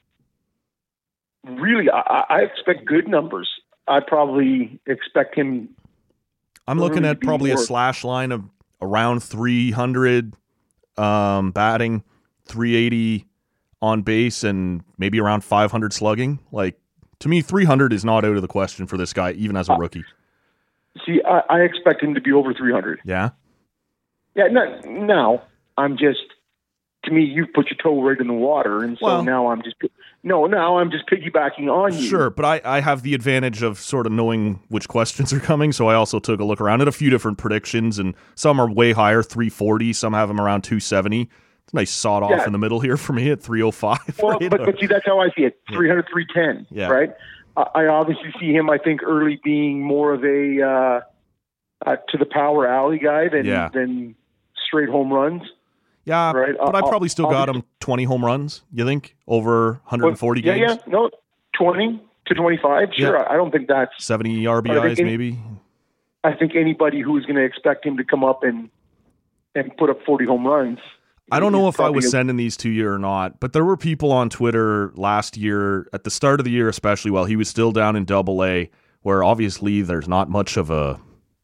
really, I, I expect good numbers. I probably expect him. I'm looking really at be probably a more- slash line of around three hundred um, batting, three eighty on base, and maybe around five hundred slugging. Like, to me, three hundred is not out of the question for this guy, even as a rookie. See, I, I expect him to be over three hundred. Yeah? Yeah, no, now I'm just, to me, you've put your toe right in the water, and so Well- now I'm just, no, now I'm just piggybacking on you. Sure, but I, I have the advantage of sort of knowing which questions are coming, so I also took a look around at a few different predictions, and some are way higher, three forty, some have them around two seventy. It's a nice sawed off Yeah. in the middle here for me at three oh five. Well, right? but, but see, that's how I see it. three hundred, three ten, Yeah. right? I, I obviously see him, I think, early being more of a uh, uh, to the power alley guy than Yeah. than straight home runs. yeah, right, but I I'll- probably still I'll got just- him twenty home runs, you think? Over one hundred forty yeah, games? yeah, no, twenty to twenty-five. Sure, Yeah. I I don't think that's. seventy R B I Is think in- maybe? I think anybody who is going to expect him to come up and and put up forty home runs. I don't know is if I probably was a- sending these to you or not, but there were people on Twitter last year, at the start of the year especially, while he was still down in Double A, where obviously there's not much of a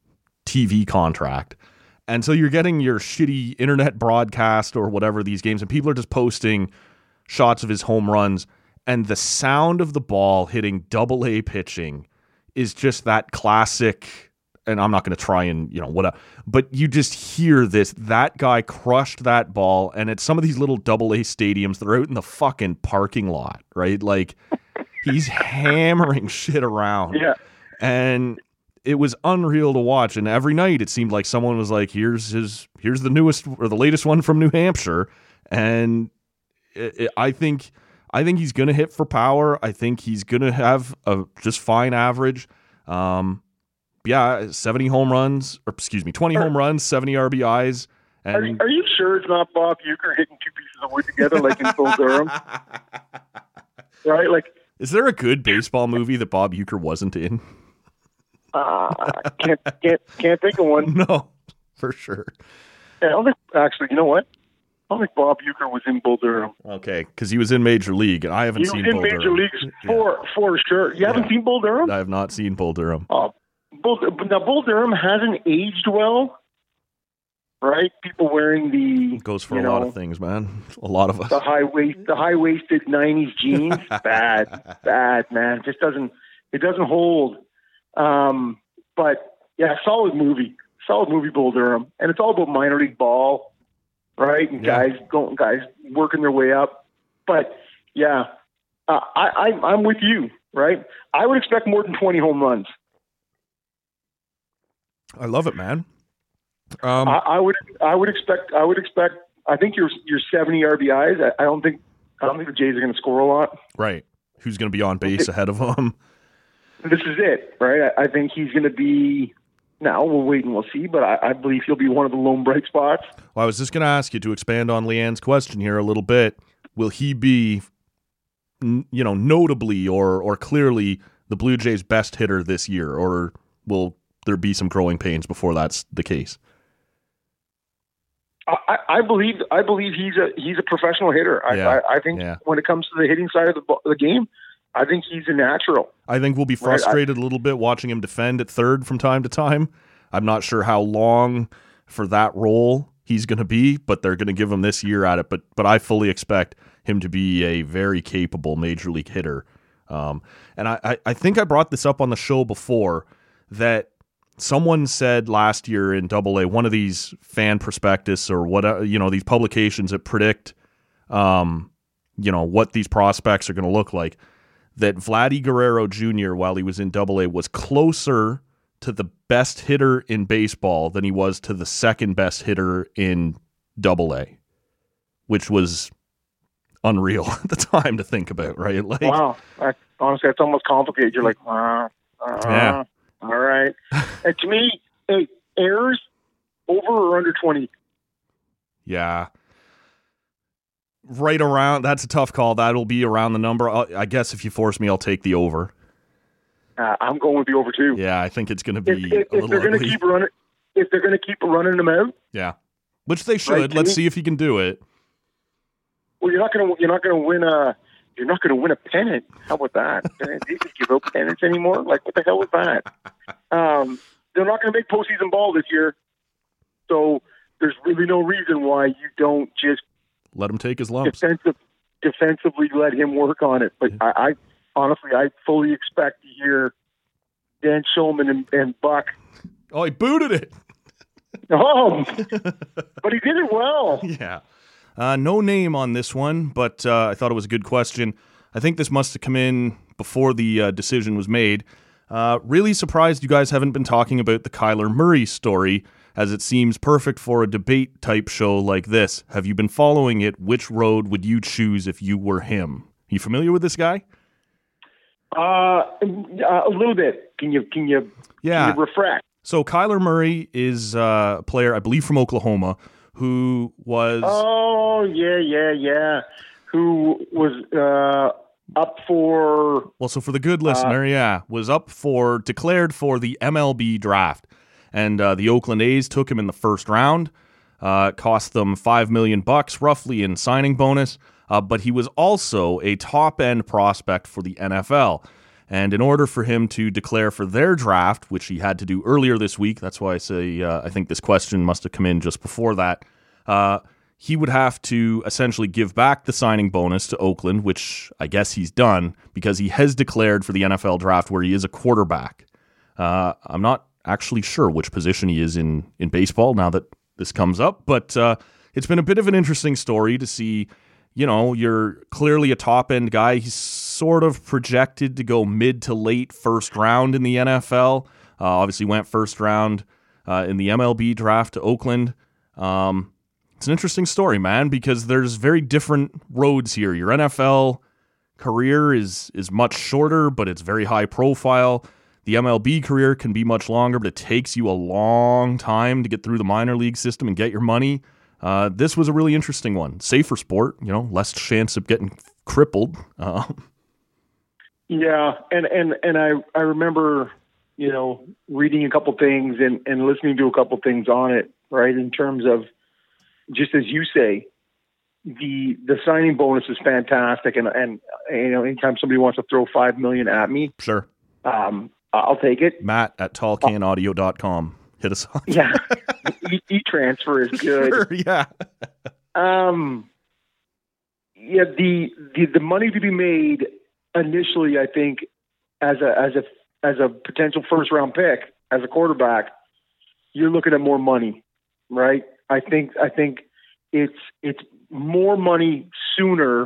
T V contract. And so you're getting your shitty internet broadcast or whatever these games, and people are just posting shots of his home runs, and the sound of the ball hitting Double A pitching is just that classic. And I'm not going to try and, you know, whatever, but you just hear this, that guy crushed that ball. And at some of these little double A stadiums, they're out in the fucking parking lot, right? Like, he's hammering shit around. Yeah. And it was unreal to watch. And every night it seemed like someone was like, here's his, here's the newest or the latest one from New Hampshire. And it, it, I think, I think he's going to hit for power. I think he's going to have a just fine average. Um, yeah, seventy home runs, or excuse me, twenty home runs, seventy R B Is. And are, are you sure it's not Bob Uecker hitting two pieces of wood together like in Bull Durham? Right? Like, is there a good baseball movie that Bob Uecker wasn't in? Uh, can't can't can't think of one. No, for sure. Yeah, I don't think, actually, you know what? I don't think Bob Uecker was in Bull Durham. Okay, because he was in Major League, and I haven't He seen was in Bull Major Durham. Leagues for Yeah. for sure. You haven't Yeah. seen Bull Durham? I have not seen Bull Durham. Oh, Bull, now Bull Durham hasn't aged well, right? People wearing the It goes for you a know, lot of things, man. A lot of us. the high waist, the high waisted nineties jeans. bad, bad, man. It just doesn't it doesn't hold. Um, but yeah, solid movie, solid movie, Bull Durham, and it's all about minor league ball, right? And Yeah. guys going, guys working their way up. But yeah, uh, I, I I'm with you, right? I would expect more than twenty home runs. I love it, man. Um, I, I would I would expect I would expect I think your your seventy R B Is. I, I don't think I don't think the Jays are going to score a lot. right. Who's going to be on base ahead of him? This is it, right? I, I think he's going to be. Now we'll wait and we'll see, but I, I believe he'll be one of the lone bright spots. Well, I was just going to ask you to expand on Leanne's question here a little bit. Will he be, n- you know, notably or or clearly the Blue Jays' best hitter this year, or will there be some growing pains before that's the case? I, I believe I believe he's a he's a professional hitter. I, Yeah, I, I think yeah. when it comes to the hitting side of the, the game, I think he's a natural. I think we'll be Right, I- frustrated a little bit watching him defend at third from time to time. I'm not sure how long for that role he's going to be, but they're going to give him this year at it. But but I fully expect him to be a very capable major league hitter. Um, and I, I, I think I brought this up on the show before that someone said last year in Double A, one of these fan prospectus or what, you know, these publications that predict, um, you know, what these prospects are going to look like, that Vladdy Guerrero Junior, while he was in Double A, was closer to the best hitter in baseball than he was to the second best hitter in Double A, which was unreal at the time to think about, right? Like, Wow, I, honestly, it's almost complicated. You're like, uh, uh, Yeah. all right. And to me, hey, errors over or under twenty. yeah. Right around, that's a tough call. That'll be around the number. I'll, I guess if you force me, I'll take the over. Uh, I'm going with the over two. Yeah, I think it's going to If, be if, a if little they're going to ugly. keep running, if they're going to keep running them out, Yeah, which they should. Right, to Let's me- see if he can do it. well, you're not going to you're not going to win a you're not going to win a pennant. How about that? They just give out pennants anymore. Like, what the hell was that? Um, they're not going to make postseason ball this year, so there's really no reason why you don't just Let him take his lumps. defensive, defensively let him work on it. But I, I honestly, I fully expect to hear Dan Shulman and, and Buck. Oh, he booted it. Oh, but he did it well. Yeah. Uh, no name on this one, but uh, I thought it was a good question. I think this must have come in before the uh, decision was made. Uh, really surprised you guys haven't been talking about the Kyler Murray story, as it seems perfect for a debate-type show like this. Have you been following it? Which road would you choose if you were him? You familiar with this guy? Uh, a little bit. Can you can you, Yeah. can you refresh? So Kyler Murray is uh, a player, I believe, from Oklahoma, who was... Oh yeah, yeah, yeah. Who was uh, up for? Well, so for the good listener, yeah, was up for, declared for the M L B draft. And uh, the Oakland A's took him in the first round. Uh, it cost them five million bucks roughly in signing bonus. Uh, but he was also a top-end prospect for the N F L. And in order for him to declare for their draft, which he had to do earlier this week, that's why I say uh, I think this question must have come in just before that, uh, he would have to essentially give back the signing bonus to Oakland, which I guess he's done, because he has declared for the N F L draft where he is a quarterback. Uh, I'm not actually sure which position he is in, in baseball now that this comes up, but uh, it's been a bit of an interesting story to see. You know, you're clearly a top-end guy. He's sort of projected to go mid to late first round in the N F L. Uh, obviously went first round uh, in the M L B draft to Oakland. Um, it's an interesting story, man, because there's very different roads here. Your N F L career is is much shorter, but it's very high profile. The M L B career can be much longer, but it takes you a long time to get through the minor league system and get your money. Uh, this was a really interesting one. Safer sport, you know, less chance of getting crippled. Uh, yeah, and, and, and I, I remember, you know, reading a couple things and, and listening to a couple things on it, right, in terms of, just as you say, the the signing bonus is fantastic, and and you know, anytime somebody wants to throw five million at me, sure, um, I'll take it. Matt at tall can audio dot com. Hit us on. Yeah, e, e-transfer is good. Sure, yeah. um, yeah, the, the the money to be made initially, I think, as a as a as a potential first round pick as a quarterback, you're looking at more money, right? I think I think it's it's more money sooner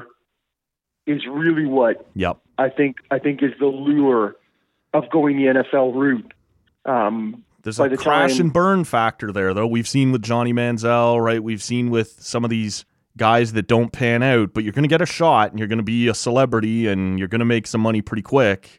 is really what yep. I think I think is the lure of going the N F L route. Um, There's a the crash time, and burn factor there, though. We've seen with Johnny Manziel, right? We've seen with some of these guys that don't pan out, but you're going to get a shot and you're going to be a celebrity and you're going to make some money pretty quick.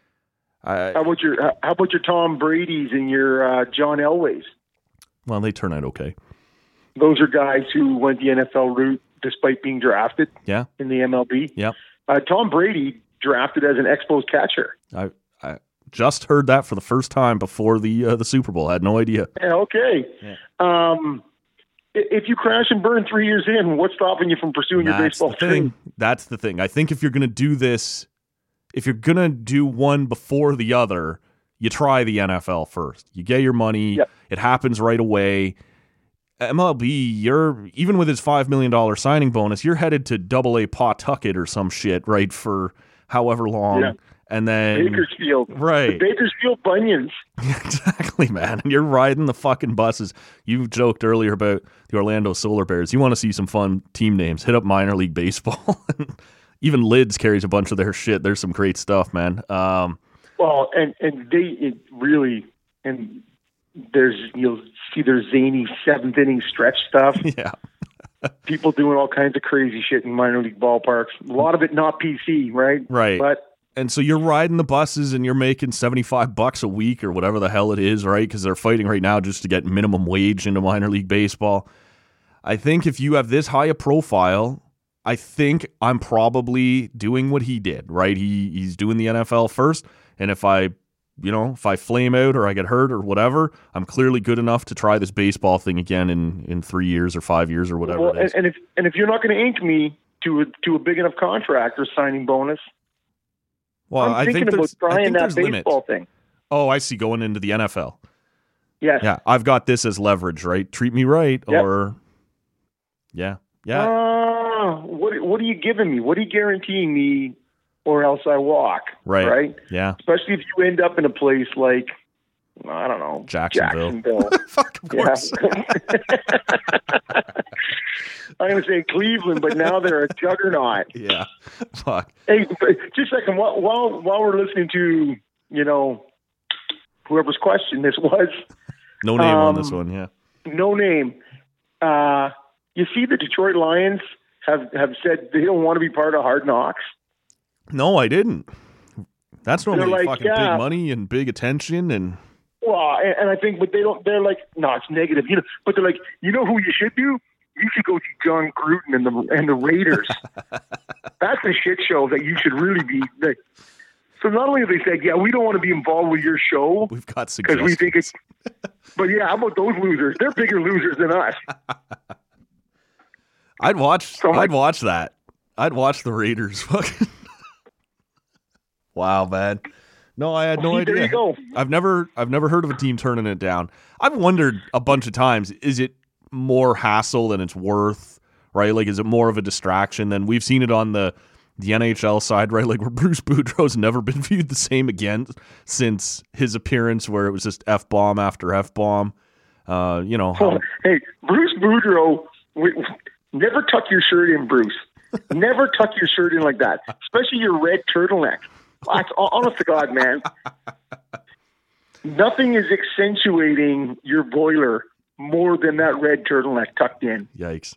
I, how about your How about your Tom Brady's and your uh, John Elways? Well, they turn out okay. Those are guys who went the N F L route despite being drafted yeah. in the M L B. Yep. Uh, Tom Brady drafted as an Expos catcher. I I just heard that for the first time before the uh, the Super Bowl. I had no idea. Yeah, okay. Yeah. Um, if you crash and burn three years in, what's stopping you from pursuing That's your baseball the thing. dream? That's the thing. I think if you're going to do this, if you're going to do one before the other, you try the N F L first. You get your money. Yep. It happens right away. M L B, you're even with his five million dollars signing bonus, you're headed to double A Pawtucket or some shit, right, for however long. Yeah. And then Bakersfield. Right. The Bakersfield Bunions. Exactly, man. And you're riding the fucking buses. You joked earlier about the Orlando Solar Bears. You want to see some fun team names, hit up minor league baseball. Even Lids carries a bunch of their shit. There's some great stuff, man. Um, well, and, and they it really, and there's, you'll see their zany seventh inning stretch stuff. Yeah. People doing all kinds of crazy shit in minor league ballparks. A lot of it not P C, right? Right. But and so you're riding the buses and you're making seventy-five bucks a week or whatever the hell it is, right? Because they're fighting right now just to get minimum wage into minor league baseball. I think if you have this high a profile, I think I'm probably doing what he did, right? He he's doing the N F L first. And if I, you know, if I flame out or I get hurt or whatever, I'm clearly good enough to try this baseball thing again in, in three years or five years or whatever well, it is. And, and if and if you're not going to ink me to a, to a big enough contract or signing bonus, well, I'm I thinking think about there's, I trying think that there's baseball limits. thing. Oh, I see. Going into the N F L. Yes. Yeah, I've got this as leverage, right? Treat me right, Yep. or yeah, yeah. Uh, what what are you giving me? What are you guaranteeing me, or else I walk? Right. Right. Yeah. Especially if you end up in a place like, I don't know, Jacksonville. Jacksonville. Fuck, of course. Yeah. I'm going to say Cleveland, but now they're a juggernaut. Yeah. Fuck. Hey, just a second. While, while while we're listening to, you know, whoever's question this was. No name um, on this one, yeah. No name. Uh, you see the Detroit Lions have, have said they don't want to be part of Hard Knocks. No, I didn't. That's normally like, fucking yeah. big money and big attention and Well, and, and I think, but they don't, they're like, no, it's negative, you know, but they're like, you know who you should do? You should go see John Gruden and the and the Raiders. That's a shit show that you should really be. Like, so not only have they said, yeah, we don't want to be involved with your show we've got because we think it's, suggestions. but yeah, how about those losers? They're bigger losers than us. I'd watch. So I'd like- watch that. I'd watch the Raiders. Fucking. Wow, man. No, I had no See, idea. there you go. I've never, I've never heard of a team turning it down. I've wondered a bunch of times: is it more hassle than it's worth? Right? Like, is it more of a distraction than we've seen it on the the N H L side? Right? Like, where Bruce Boudreau's never been viewed the same again since his appearance, where it was just f bomb after f bomb. Uh, you know. How, Hey, Bruce Boudreau, we, never tuck your shirt in, Bruce. Never tuck your shirt in like that, especially your red turtleneck. That's honest to God, man. Nothing is accentuating your boiler more than that red turtleneck tucked in. Yikes.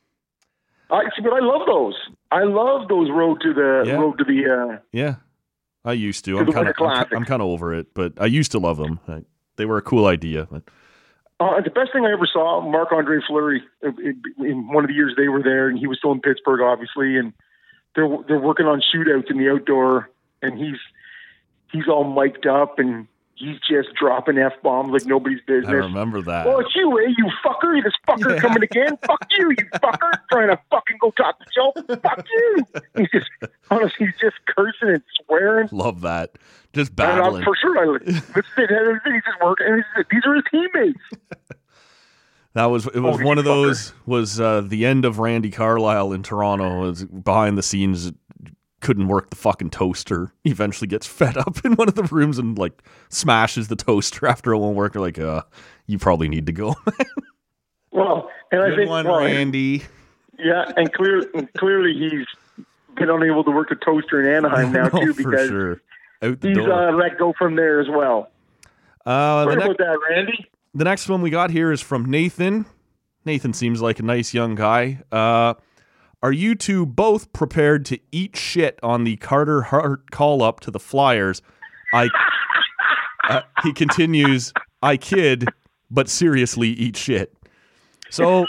I see, but I love those. I love those road to the Yeah. road to the. Uh, Yeah. I used to. To I'm the kind Winter of Classic. I'm kind of over it, but I used to love them. I, they were a cool idea. But Uh, the best thing I ever saw, Marc-Andre Fleury, in, in one of the years they were there, and he was still in Pittsburgh, obviously, and they're they're working on shootouts in the outdoor, and he's he's all mic'd up, and he's just dropping F-bombs like nobody's business. I remember that. Oh, it's you, eh, you fucker, you this fucker Yeah. coming again? Fuck you, you fucker, trying to fucking go talk to Joe. Fuck you. He's just, honestly, he's just cursing and swearing. Love that. Just And I'm, battling. for sure, I, this is it. He's just working. And he's, these are his teammates. That was it. Was Oh, one you of those. Was uh, the end of Randy Carlisle in Toronto? Was behind the scenes, couldn't work the fucking toaster. He eventually gets fed up in one of the rooms and like smashes the toaster after it won't work. They're like, uh, you probably need to go. Well, and I Good think, one, well, Randy. yeah, and clear, clearly he's been unable to work the toaster in Anaheim now No, too, for because sure. Out the he's door. uh, let go from there as well. Uh, the, What ne- about that, Randy? the next one we got here is from Nathan. Nathan seems like a nice young guy. Uh, are you two both prepared to eat shit on the Carter Hart call up to the Flyers? I. Uh, he continues, I kid, but seriously eat shit. So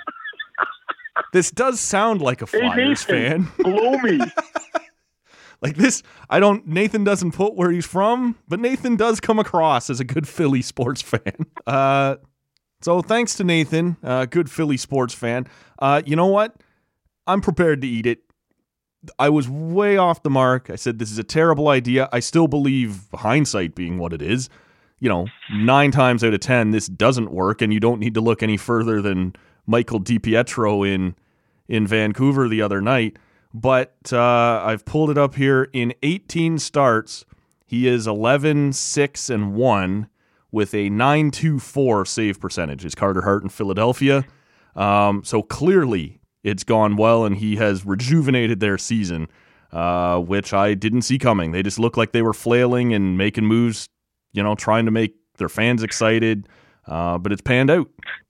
this does sound like a Hey, Flyers Nathan, fan. blow me. Like this, I don't, Nathan doesn't put where he's from, but Nathan does come across as a good Philly sports fan. Uh, so thanks to Nathan, uh, good Philly sports fan. Uh, you know what? I'm prepared to eat it. I was way off the mark. I said, this is a terrible idea. I still believe, hindsight being what it is, you know, nine times out of ten, this doesn't work, and you don't need to look any further than Michael DiPietro in, in Vancouver the other night. But uh, I've pulled it up here. In eighteen starts, he is eleven, six, and one with a nine two four save percentage. Is Carter Hart in Philadelphia. Um, so clearly it's gone well, and he has rejuvenated their season, uh, which I didn't see coming. They just looked like they were flailing and making moves, you know, trying to make their fans excited, uh, but it's panned out.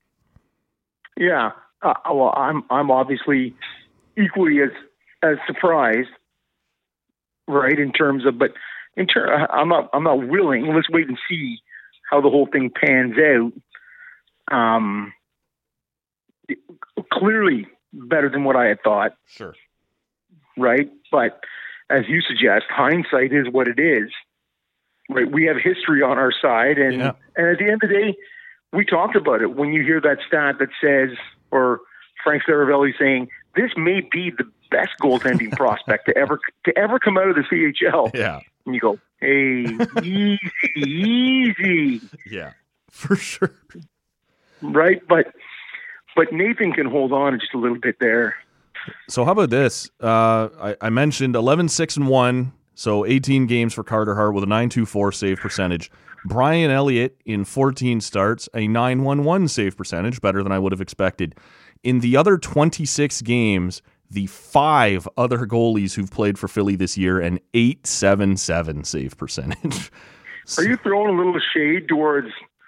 Yeah. Uh, well, I'm I'm obviously equally as as surprised, right? In terms of, but in ter- I'm not I'm not willing. Let's wait and see how the whole thing pans out. Um, it- clearly better than what I had thought, Sure. right? But as you suggest, hindsight is what it is. Right? We have history on our side, and Yeah. and at the end of the day, we talked about it. When you hear that stat that says, or Frank Saravelli saying, this may be the best goaltending prospect to ever to ever come out of the C H L, Yeah. and you go, hey, easy, easy, Yeah. For sure. right? But but Nathan can hold on just a little bit there. So how about this? Uh, I, I mentioned eleven, six, and one, so eighteen games for Carter Hart with a nine two four save percentage. Brian Elliott in fourteen starts, a nine one one save percentage, better than I would have expected. In the other twenty-six games, the five other goalies who've played for Philly this year, an eight seven seven save percentage. Are you throwing a little shade towards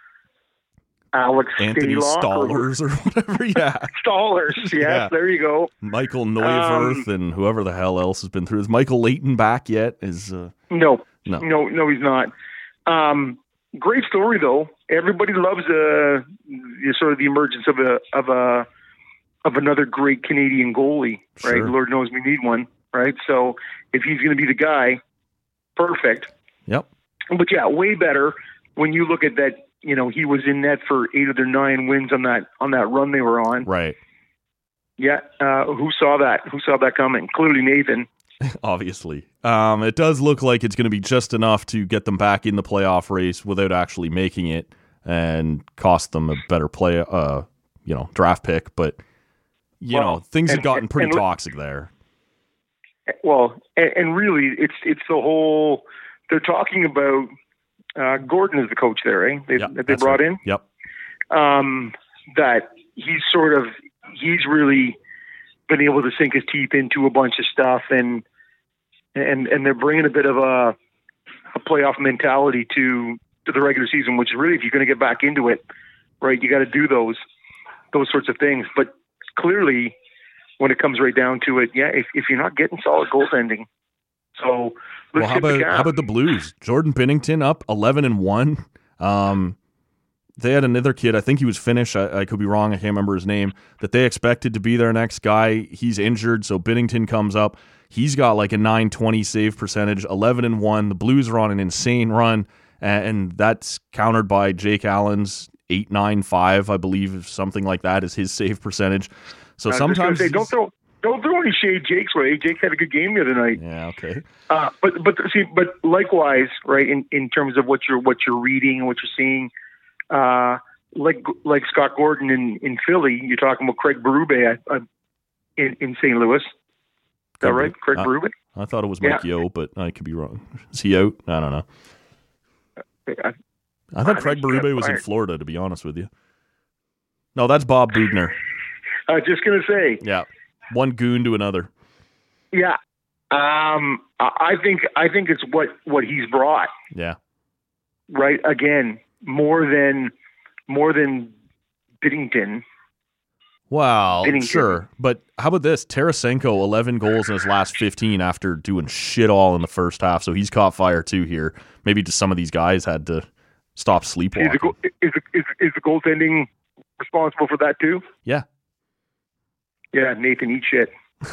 Alex Anthony Stalock or- Stallers or whatever? Yeah. Stallers, yes, Yeah. there you go. Michael Neuwirth Um, and whoever the hell else has been through. Is Michael Leighton back yet? Is uh, No, No. no, no, he's not. Um, great story though. Everybody loves uh, the- sort of the emergence of a of a of another great Canadian goalie, right? Sure. Lord knows we need one, right? So if he's going to be the guy, perfect. Yep. But yeah, way better when you look at that. You know, he was in net for eight of their nine wins on that on that run they were on. Right. Yeah, uh, who saw that? Who saw that coming? Clearly Nathan. Obviously. Um, it does look like it's going to be just enough to get them back in the playoff race without actually making it and cost them a better play, uh, you know, draft pick. But, you Well, know, things and- have gotten pretty and- toxic there. Well, and, and really, it's it's the whole. They're talking about uh, Gordon is the coach there, eh? They, Yep, that they that's brought right. in. Yep. Um, that he's sort of he's really been able to sink his teeth into a bunch of stuff, and and and they're bringing a bit of a, a playoff mentality to to the regular season, which really, if you're going to get back into it, right, you got to do those those sorts of things. But clearly, when it comes right down to it, yeah, if if you're not getting solid goaltending, So let's Well, how hit the about gas. how about the Blues? Jordan Binnington up eleven and one. Um, they had another kid. I think he was Finnish. I, I could be wrong. I can't remember his name. That they expected to be their next guy. He's injured, so Binnington comes up. He's got like a nine twenty save percentage, eleven and one. The Blues are on an insane run, and, and that's countered by Jake Allen's eight nine five, I believe, something like that is his save percentage. So I was just gonna sometimes say, don't he's- throw don't throw any shade Jake's way. Jake had a good game the other night. yeah, okay. Uh, but but see, but likewise, right? In, in terms of what you're what you're reading and what you're seeing, uh, like like Scott Gordon in, in Philly, you're talking about Craig Berube uh, in in Saint Louis. Is that right, Craig Uh, Berube? I thought it was Mike Yeah. Yeo, but I could be wrong. Is he out? I don't know. I, I thought I Craig think he got Berube was in fired. Florida, to be honest with you. No, that's Bob Bugner. I was just gonna say, Yeah. One goon to another. yeah. Um, I I think I think it's what what he's brought. Yeah. Right, again, more than more than Binnington. Well, Binnington. sure. But how about this? Tarasenko, eleven goals in his last fifteen after doing shit all in the first half. So he's caught fire too here. Maybe just some of these guys had to stop Is sleepwalking. the, go- is, the, is, is the goaltending responsible for that too? Yeah. Yeah, Nathan, eat shit.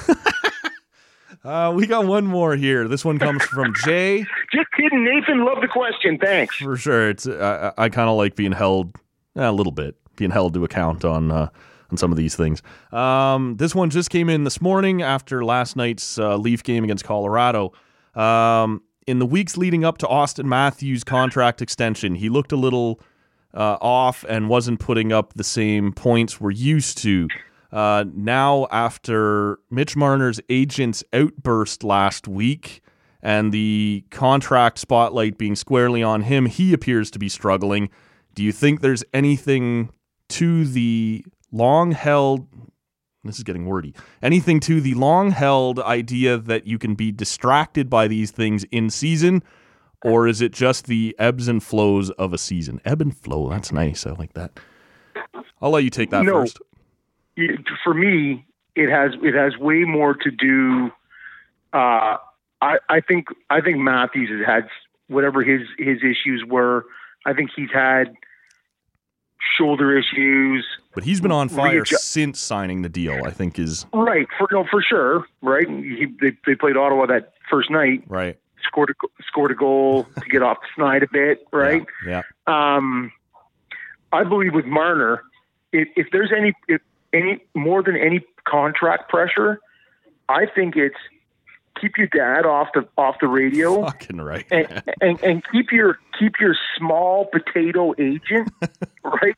Uh, we got one more here. This one comes from Jay. Just kidding, Nathan. Love the question. Thanks. For sure. It's I, I kind of like being held eh, a little bit, being held to account on uh, on some of these things. Um, this one just came in this morning after last night's uh, Leaf game against Colorado. Um, in the weeks leading up to Austin Matthews' contract extension, he looked a little uh, off and wasn't putting up the same points we're used to. Uh, now, after Mitch Marner's agent's outburst last week and the contract spotlight being squarely on him, he appears to be struggling. Do you think there's anything to the long-held, this is getting wordy, anything to the long-held idea that you can be distracted by these things in season, or is it just the ebbs and flows of a season? Ebb and flow, that's nice. I like that. I'll let you take that No. first. It- For me, it has it has way more to do. Uh, I, I think I think Matthews has had whatever his his issues were. I think he's had shoulder issues. But he's been on fire Readju- since signing the deal, I think is Right, for no, for sure. Right, he, they they played Ottawa that first night. right. Scored a scored a goal to get off the snide a bit. Right. Yeah. Um, I believe with Marner, if, if there's any if any more than any contract pressure, I think it's keep your dad off the off the radio. yeah. Fucking right. And, and and keep your keep your small potato agent right.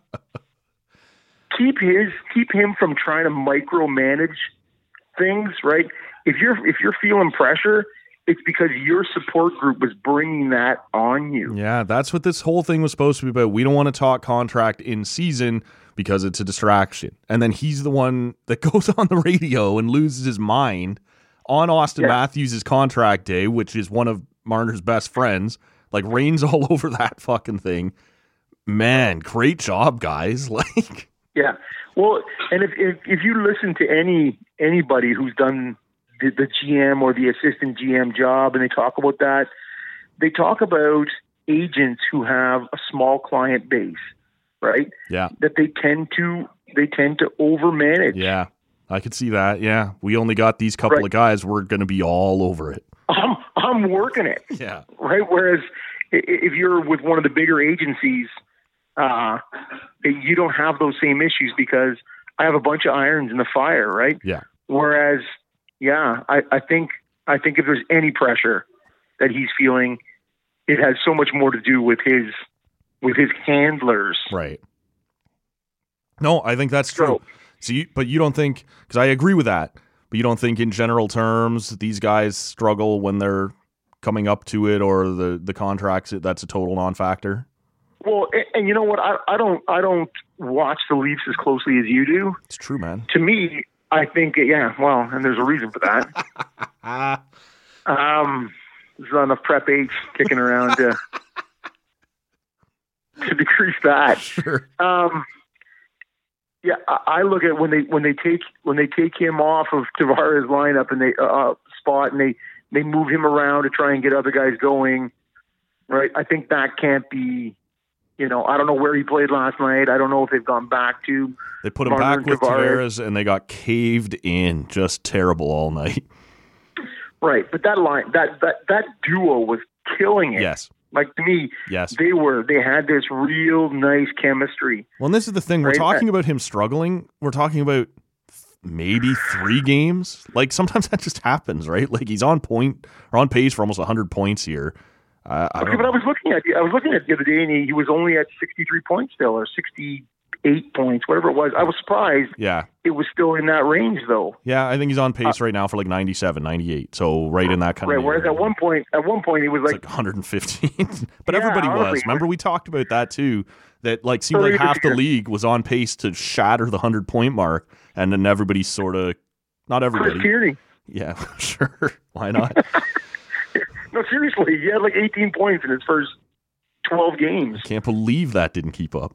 Keep his keep him from trying to micromanage things. Right. If you're if you're feeling pressure, it's because your support group was bringing that on you. Yeah, that's what this whole thing was supposed to be about. We don't want to talk contract in season because it's a distraction. And then he's the one that goes on the radio and loses his mind on Austin Yeah. Matthews' contract day, which is one of Marner's best friends, like rains all over that fucking thing. Man, great job, guys. Like, Yeah. Well, and if, if if you listen to any anybody who's done the, the G M or the assistant G M job, and they talk about that, they talk about agents who have a small client base, right? yeah, That they tend to they tend to overmanage. yeah, I could see that. Yeah, we only got these couple Right. of guys. We're going to be all over it. I'm I'm working it, Yeah, right? Whereas i- if you're with one of the bigger agencies, uh, you don't have those same issues because I have a bunch of irons in the fire, right? yeah. Whereas, yeah, I, I think I think if there's any pressure that he's feeling, it has so much more to do with his with his handlers. Right. No, I think that's true. So- So, you, but you don't think, because I agree with that, but you don't think in general terms these guys struggle when they're coming up to it, or the the contracts, that's a total non-factor? Well, and, and you know what? I, I don't I don't watch the Leafs as closely as you do. It's true, man. To me, I think yeah. Well, and there's a reason for that. um, there's not enough Prep H kicking around to to decrease that. Sure. Um, yeah, I, I look at when they when they take when they take him off of Tavares' lineup and they uh, spot and they they move him around to try and get other guys going, right? I think that can't be, you know, I don't know where he played last night. I don't know if they've gone back to. They put him Marner back with Tavares. Tavares, and they got caved in. Just terrible all night. Right, but that line, that that that duo was killing it. Yes. Like, to me, Yes. they were. They had this real nice chemistry. Well, and this is the thing. We're Right. talking about him struggling. We're talking about maybe three games. Like, sometimes that just happens, right? Like, he's on point or on pace for almost one hundred points here. Uh, I Okay, don't but I was looking at I was looking at the other day, and he, he was only at sixty-three points still, or sixty-eight points, whatever it was. I was surprised Yeah. it was still in that range, though. Yeah, I think he's on pace right now for like ninety-seven, ninety-eight. So right in that kind Right. of Whereas area. at one point, at one point, he was It's like, like one hundred fifteen. But Yeah, everybody was. honestly. Remember, we talked about that too. That like seemed Earlier like half this the year. league was on pace to shatter the one hundred point mark. And then everybody sort of, not Chris everybody. Tierney. Yeah, sure. Why not? No, seriously, he had like eighteen points in his first twelve games. Can't believe that didn't keep up.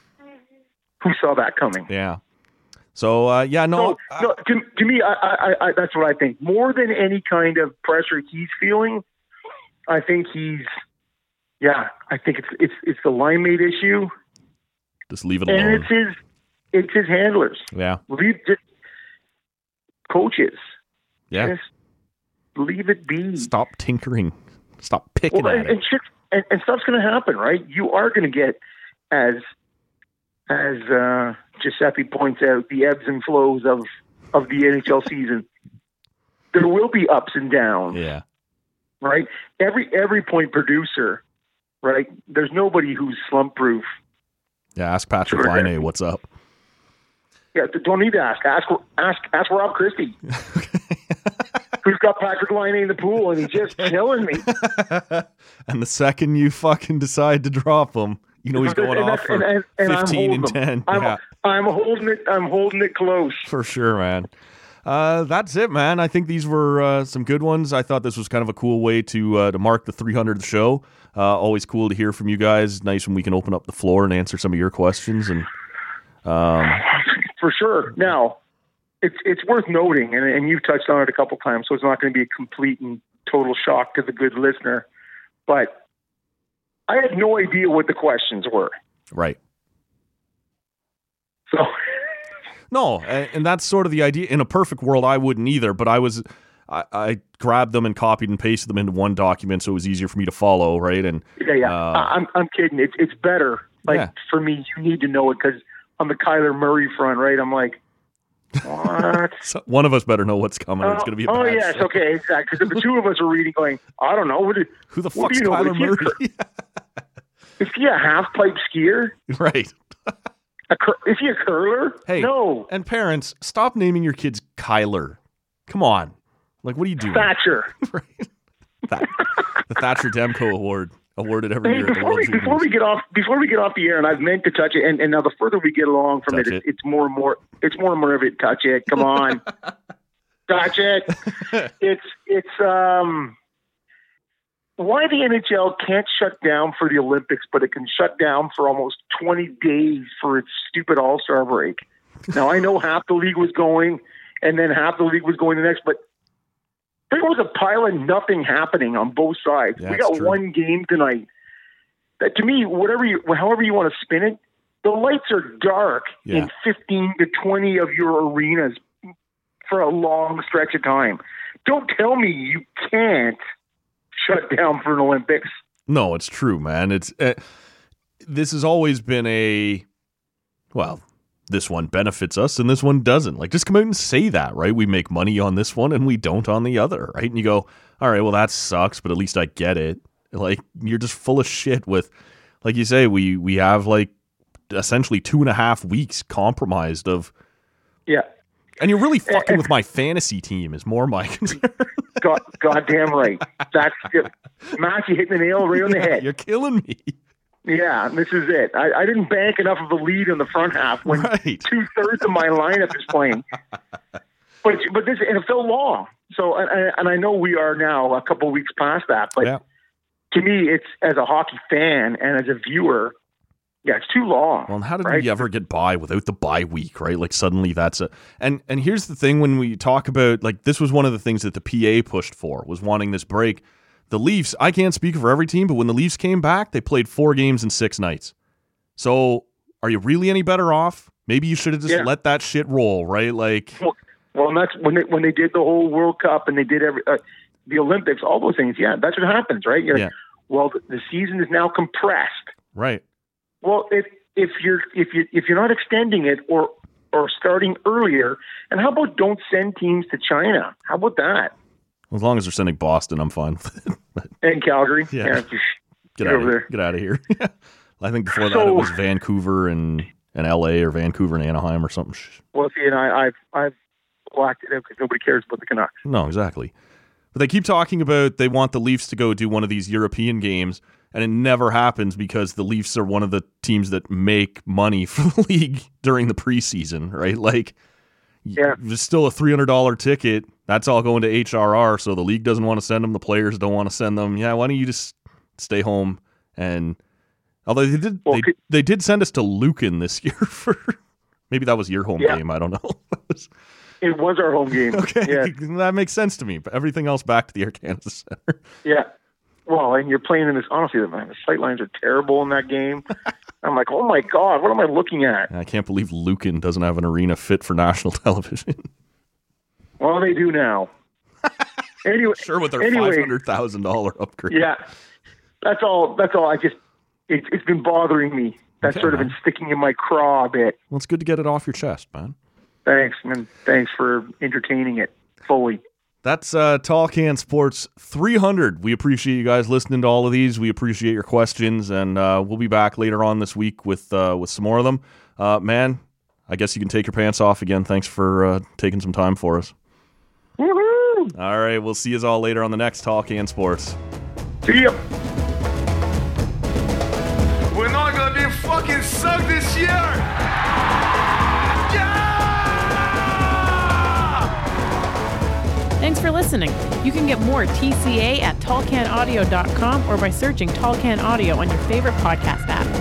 Who saw that coming? Yeah. So, uh, yeah, no. So, no, to, to me, I, I, I, that's what I think. More than any kind of pressure he's feeling, I think he's, yeah, I think it's it's it's the line mate issue, just leave it and alone. it's his it's his handlers. Yeah. Leave just coaches. Yeah. Just leave it be. Stop tinkering. Stop picking Well, at and, it. and shit, and, and stuff's going to happen, right? You are going to get, as as uh, Giuseppe points out, the ebbs and flows of of the N H L season. There will be ups and downs, Yeah. right? Every every point producer, right? There's nobody who's slump proof. Yeah, ask Patrick Sure. Laine what's up. Yeah, don't need to ask. Ask ask ask Rob Christie, who's got Patrick Laine in the pool, and he's just killing me. And the second you fucking decide to drop him, you know he's going And off that's- for and- and- and I'm fifteen and holding them. ten. I'm, Yeah, I'm holding it. I'm holding it close. for sure, man. Uh, that's it, man. I think these were uh, some good ones. I thought this was kind of a cool way to uh, to mark the three hundredth show. Uh, always cool to hear from you guys. Nice when we can open up the floor and answer some of your questions. And um, For sure. Now, it's it's worth noting, and, and you've touched on it a couple times, so it's not going to be a complete and total shock to the good listener. But I had no idea what the questions were. right. So, No, and, and that's sort of the idea. In a perfect world, I wouldn't either, but I was, I, I grabbed them and copied and pasted them into one document so it was easier for me to follow, right? And yeah, yeah. uh, I, I'm I'm kidding. It's it's better. Like Yeah. for me, you need to know it because on the Kyler Murray front, right? I'm like, what? so one of us better know what's coming. or it's Oh, going to be a oh bad yes, show. okay, exactly. Because the two of us are reading, going, I don't know. What did, Who the what fuck's do you know? Kyler Is he a Murray? Is he a half pipe skier? Right. A cur- is he a curler? Hey, no. and parents, stop naming your kids Kyler. Come on. Like, what are you doing? Thatcher. Right. That, the Thatcher Demko Award, awarded every Hey, year at the before World we Juniors. before we get off before we get off the air, and I've meant to touch it, and, and now the further we get along from Touch it, it. It's, it's more and more it's more and more of it. Touch it. Come on. Touch it. It's it's um why the N H L can't shut down for the Olympics, but it can shut down for almost twenty days for its stupid All-Star break. Now, I know half the league was going, and then half the league was going the next, but there was a pile of nothing happening on both sides. Yeah, we it's got true. one game tonight. That, to me, whatever you, however you want to spin it, the lights are dark Yeah. in fifteen to twenty of your arenas for a long stretch of time. Don't tell me you can't shut down for an Olympics. No, it's true, man. It's uh, this has always been a well, this one benefits us and this one doesn't. Like, just come out and say that, right? We make money on this one and we don't on the other, right? And you go, all right, well, that sucks, but at least I get it. Like, you're just full of shit with, like you say, we we have like essentially two and a half weeks compromised of, Yeah. and you're really fucking with my fantasy team is more my concern. God, goddamn right. That's it. Matthew hitting the nail right on the head. You're killing me. Yeah, this is it. I, I didn't bank enough of the lead in the front half when Right. two thirds of my lineup is playing. But but this and it felt long. So and, and I know we are now a couple of weeks past that. But Yeah. to me, it's as a hockey fan and as a viewer, Yeah, it's too long. Well, and how did right? we ever get by without the bye week, right? Like suddenly that's a and and here's the thing when we talk about like this was one of the things that the P A pushed for was wanting this break. The Leafs, I can't speak for every team, but when the Leafs came back, they played four games in six nights. So are you really any better off? Maybe you should have just yeah. let that shit roll, right? Like, well, well and that's when they, when they did the whole World Cup and they did every uh, the Olympics, all those things. Yeah, that's what happens, right? You're yeah. like, well, the season is now compressed. Right. Well, if if you're if you if you're not extending it or or starting earlier, and how about don't send teams to China? How about that? As long as they're sending Boston, I'm fine with it. And Calgary, yeah, yeah get, get out over of there. here. Get out of here. I think before So, that it was Vancouver and and L A or Vancouver and Anaheim or something. Well, see, and I, I've I've blacked it out because nobody cares about the Canucks. No, exactly. But they keep talking about they want the Leafs to go do one of these European games, and it never happens because the Leafs are one of the teams that make money for the league during the preseason, right? Like, yeah, there's still a three hundred dollars ticket. That's all going to H R R, so the league doesn't want to send them. The players don't want to send them. Yeah, why don't you just stay home? And although they did, well, they, could, they did send us to Lucan this year for maybe that was your home yeah. game. I don't know. It was our home game. Okay, yeah. that makes sense to me. But everything else back to the Air Canada Center. Yeah. Well, and you're playing in this. Honestly, the sight lines are terrible in that game. I'm like, oh my god, what am I looking at? I can't believe Lucan doesn't have an arena fit for national television. Well, they do now. Anyway, sure, with their anyway, five hundred thousand dollar upgrade. Yeah, that's all. That's all. I just it, it's been bothering me. That's Okay, sort of man. been sticking in my craw a bit. Well, it's good to get it off your chest, man. Thanks, man. Thanks for entertaining it fully. That's uh, Tall Can Sports three hundred. We appreciate you guys listening to all of these. We appreciate your questions, and uh, we'll be back later on this week with uh, with some more of them. Uh, man, I guess you can take your pants off again. Thanks for uh, taking some time for us. Woohoo! All right, we'll see you all later on the next Tall Can Sports. See ya. We're not gonna be fucking sucked this year! Yeah! Thanks for listening. You can get more T C A at tall can audio dot com or by searching Tall Can Audio on your favorite podcast app.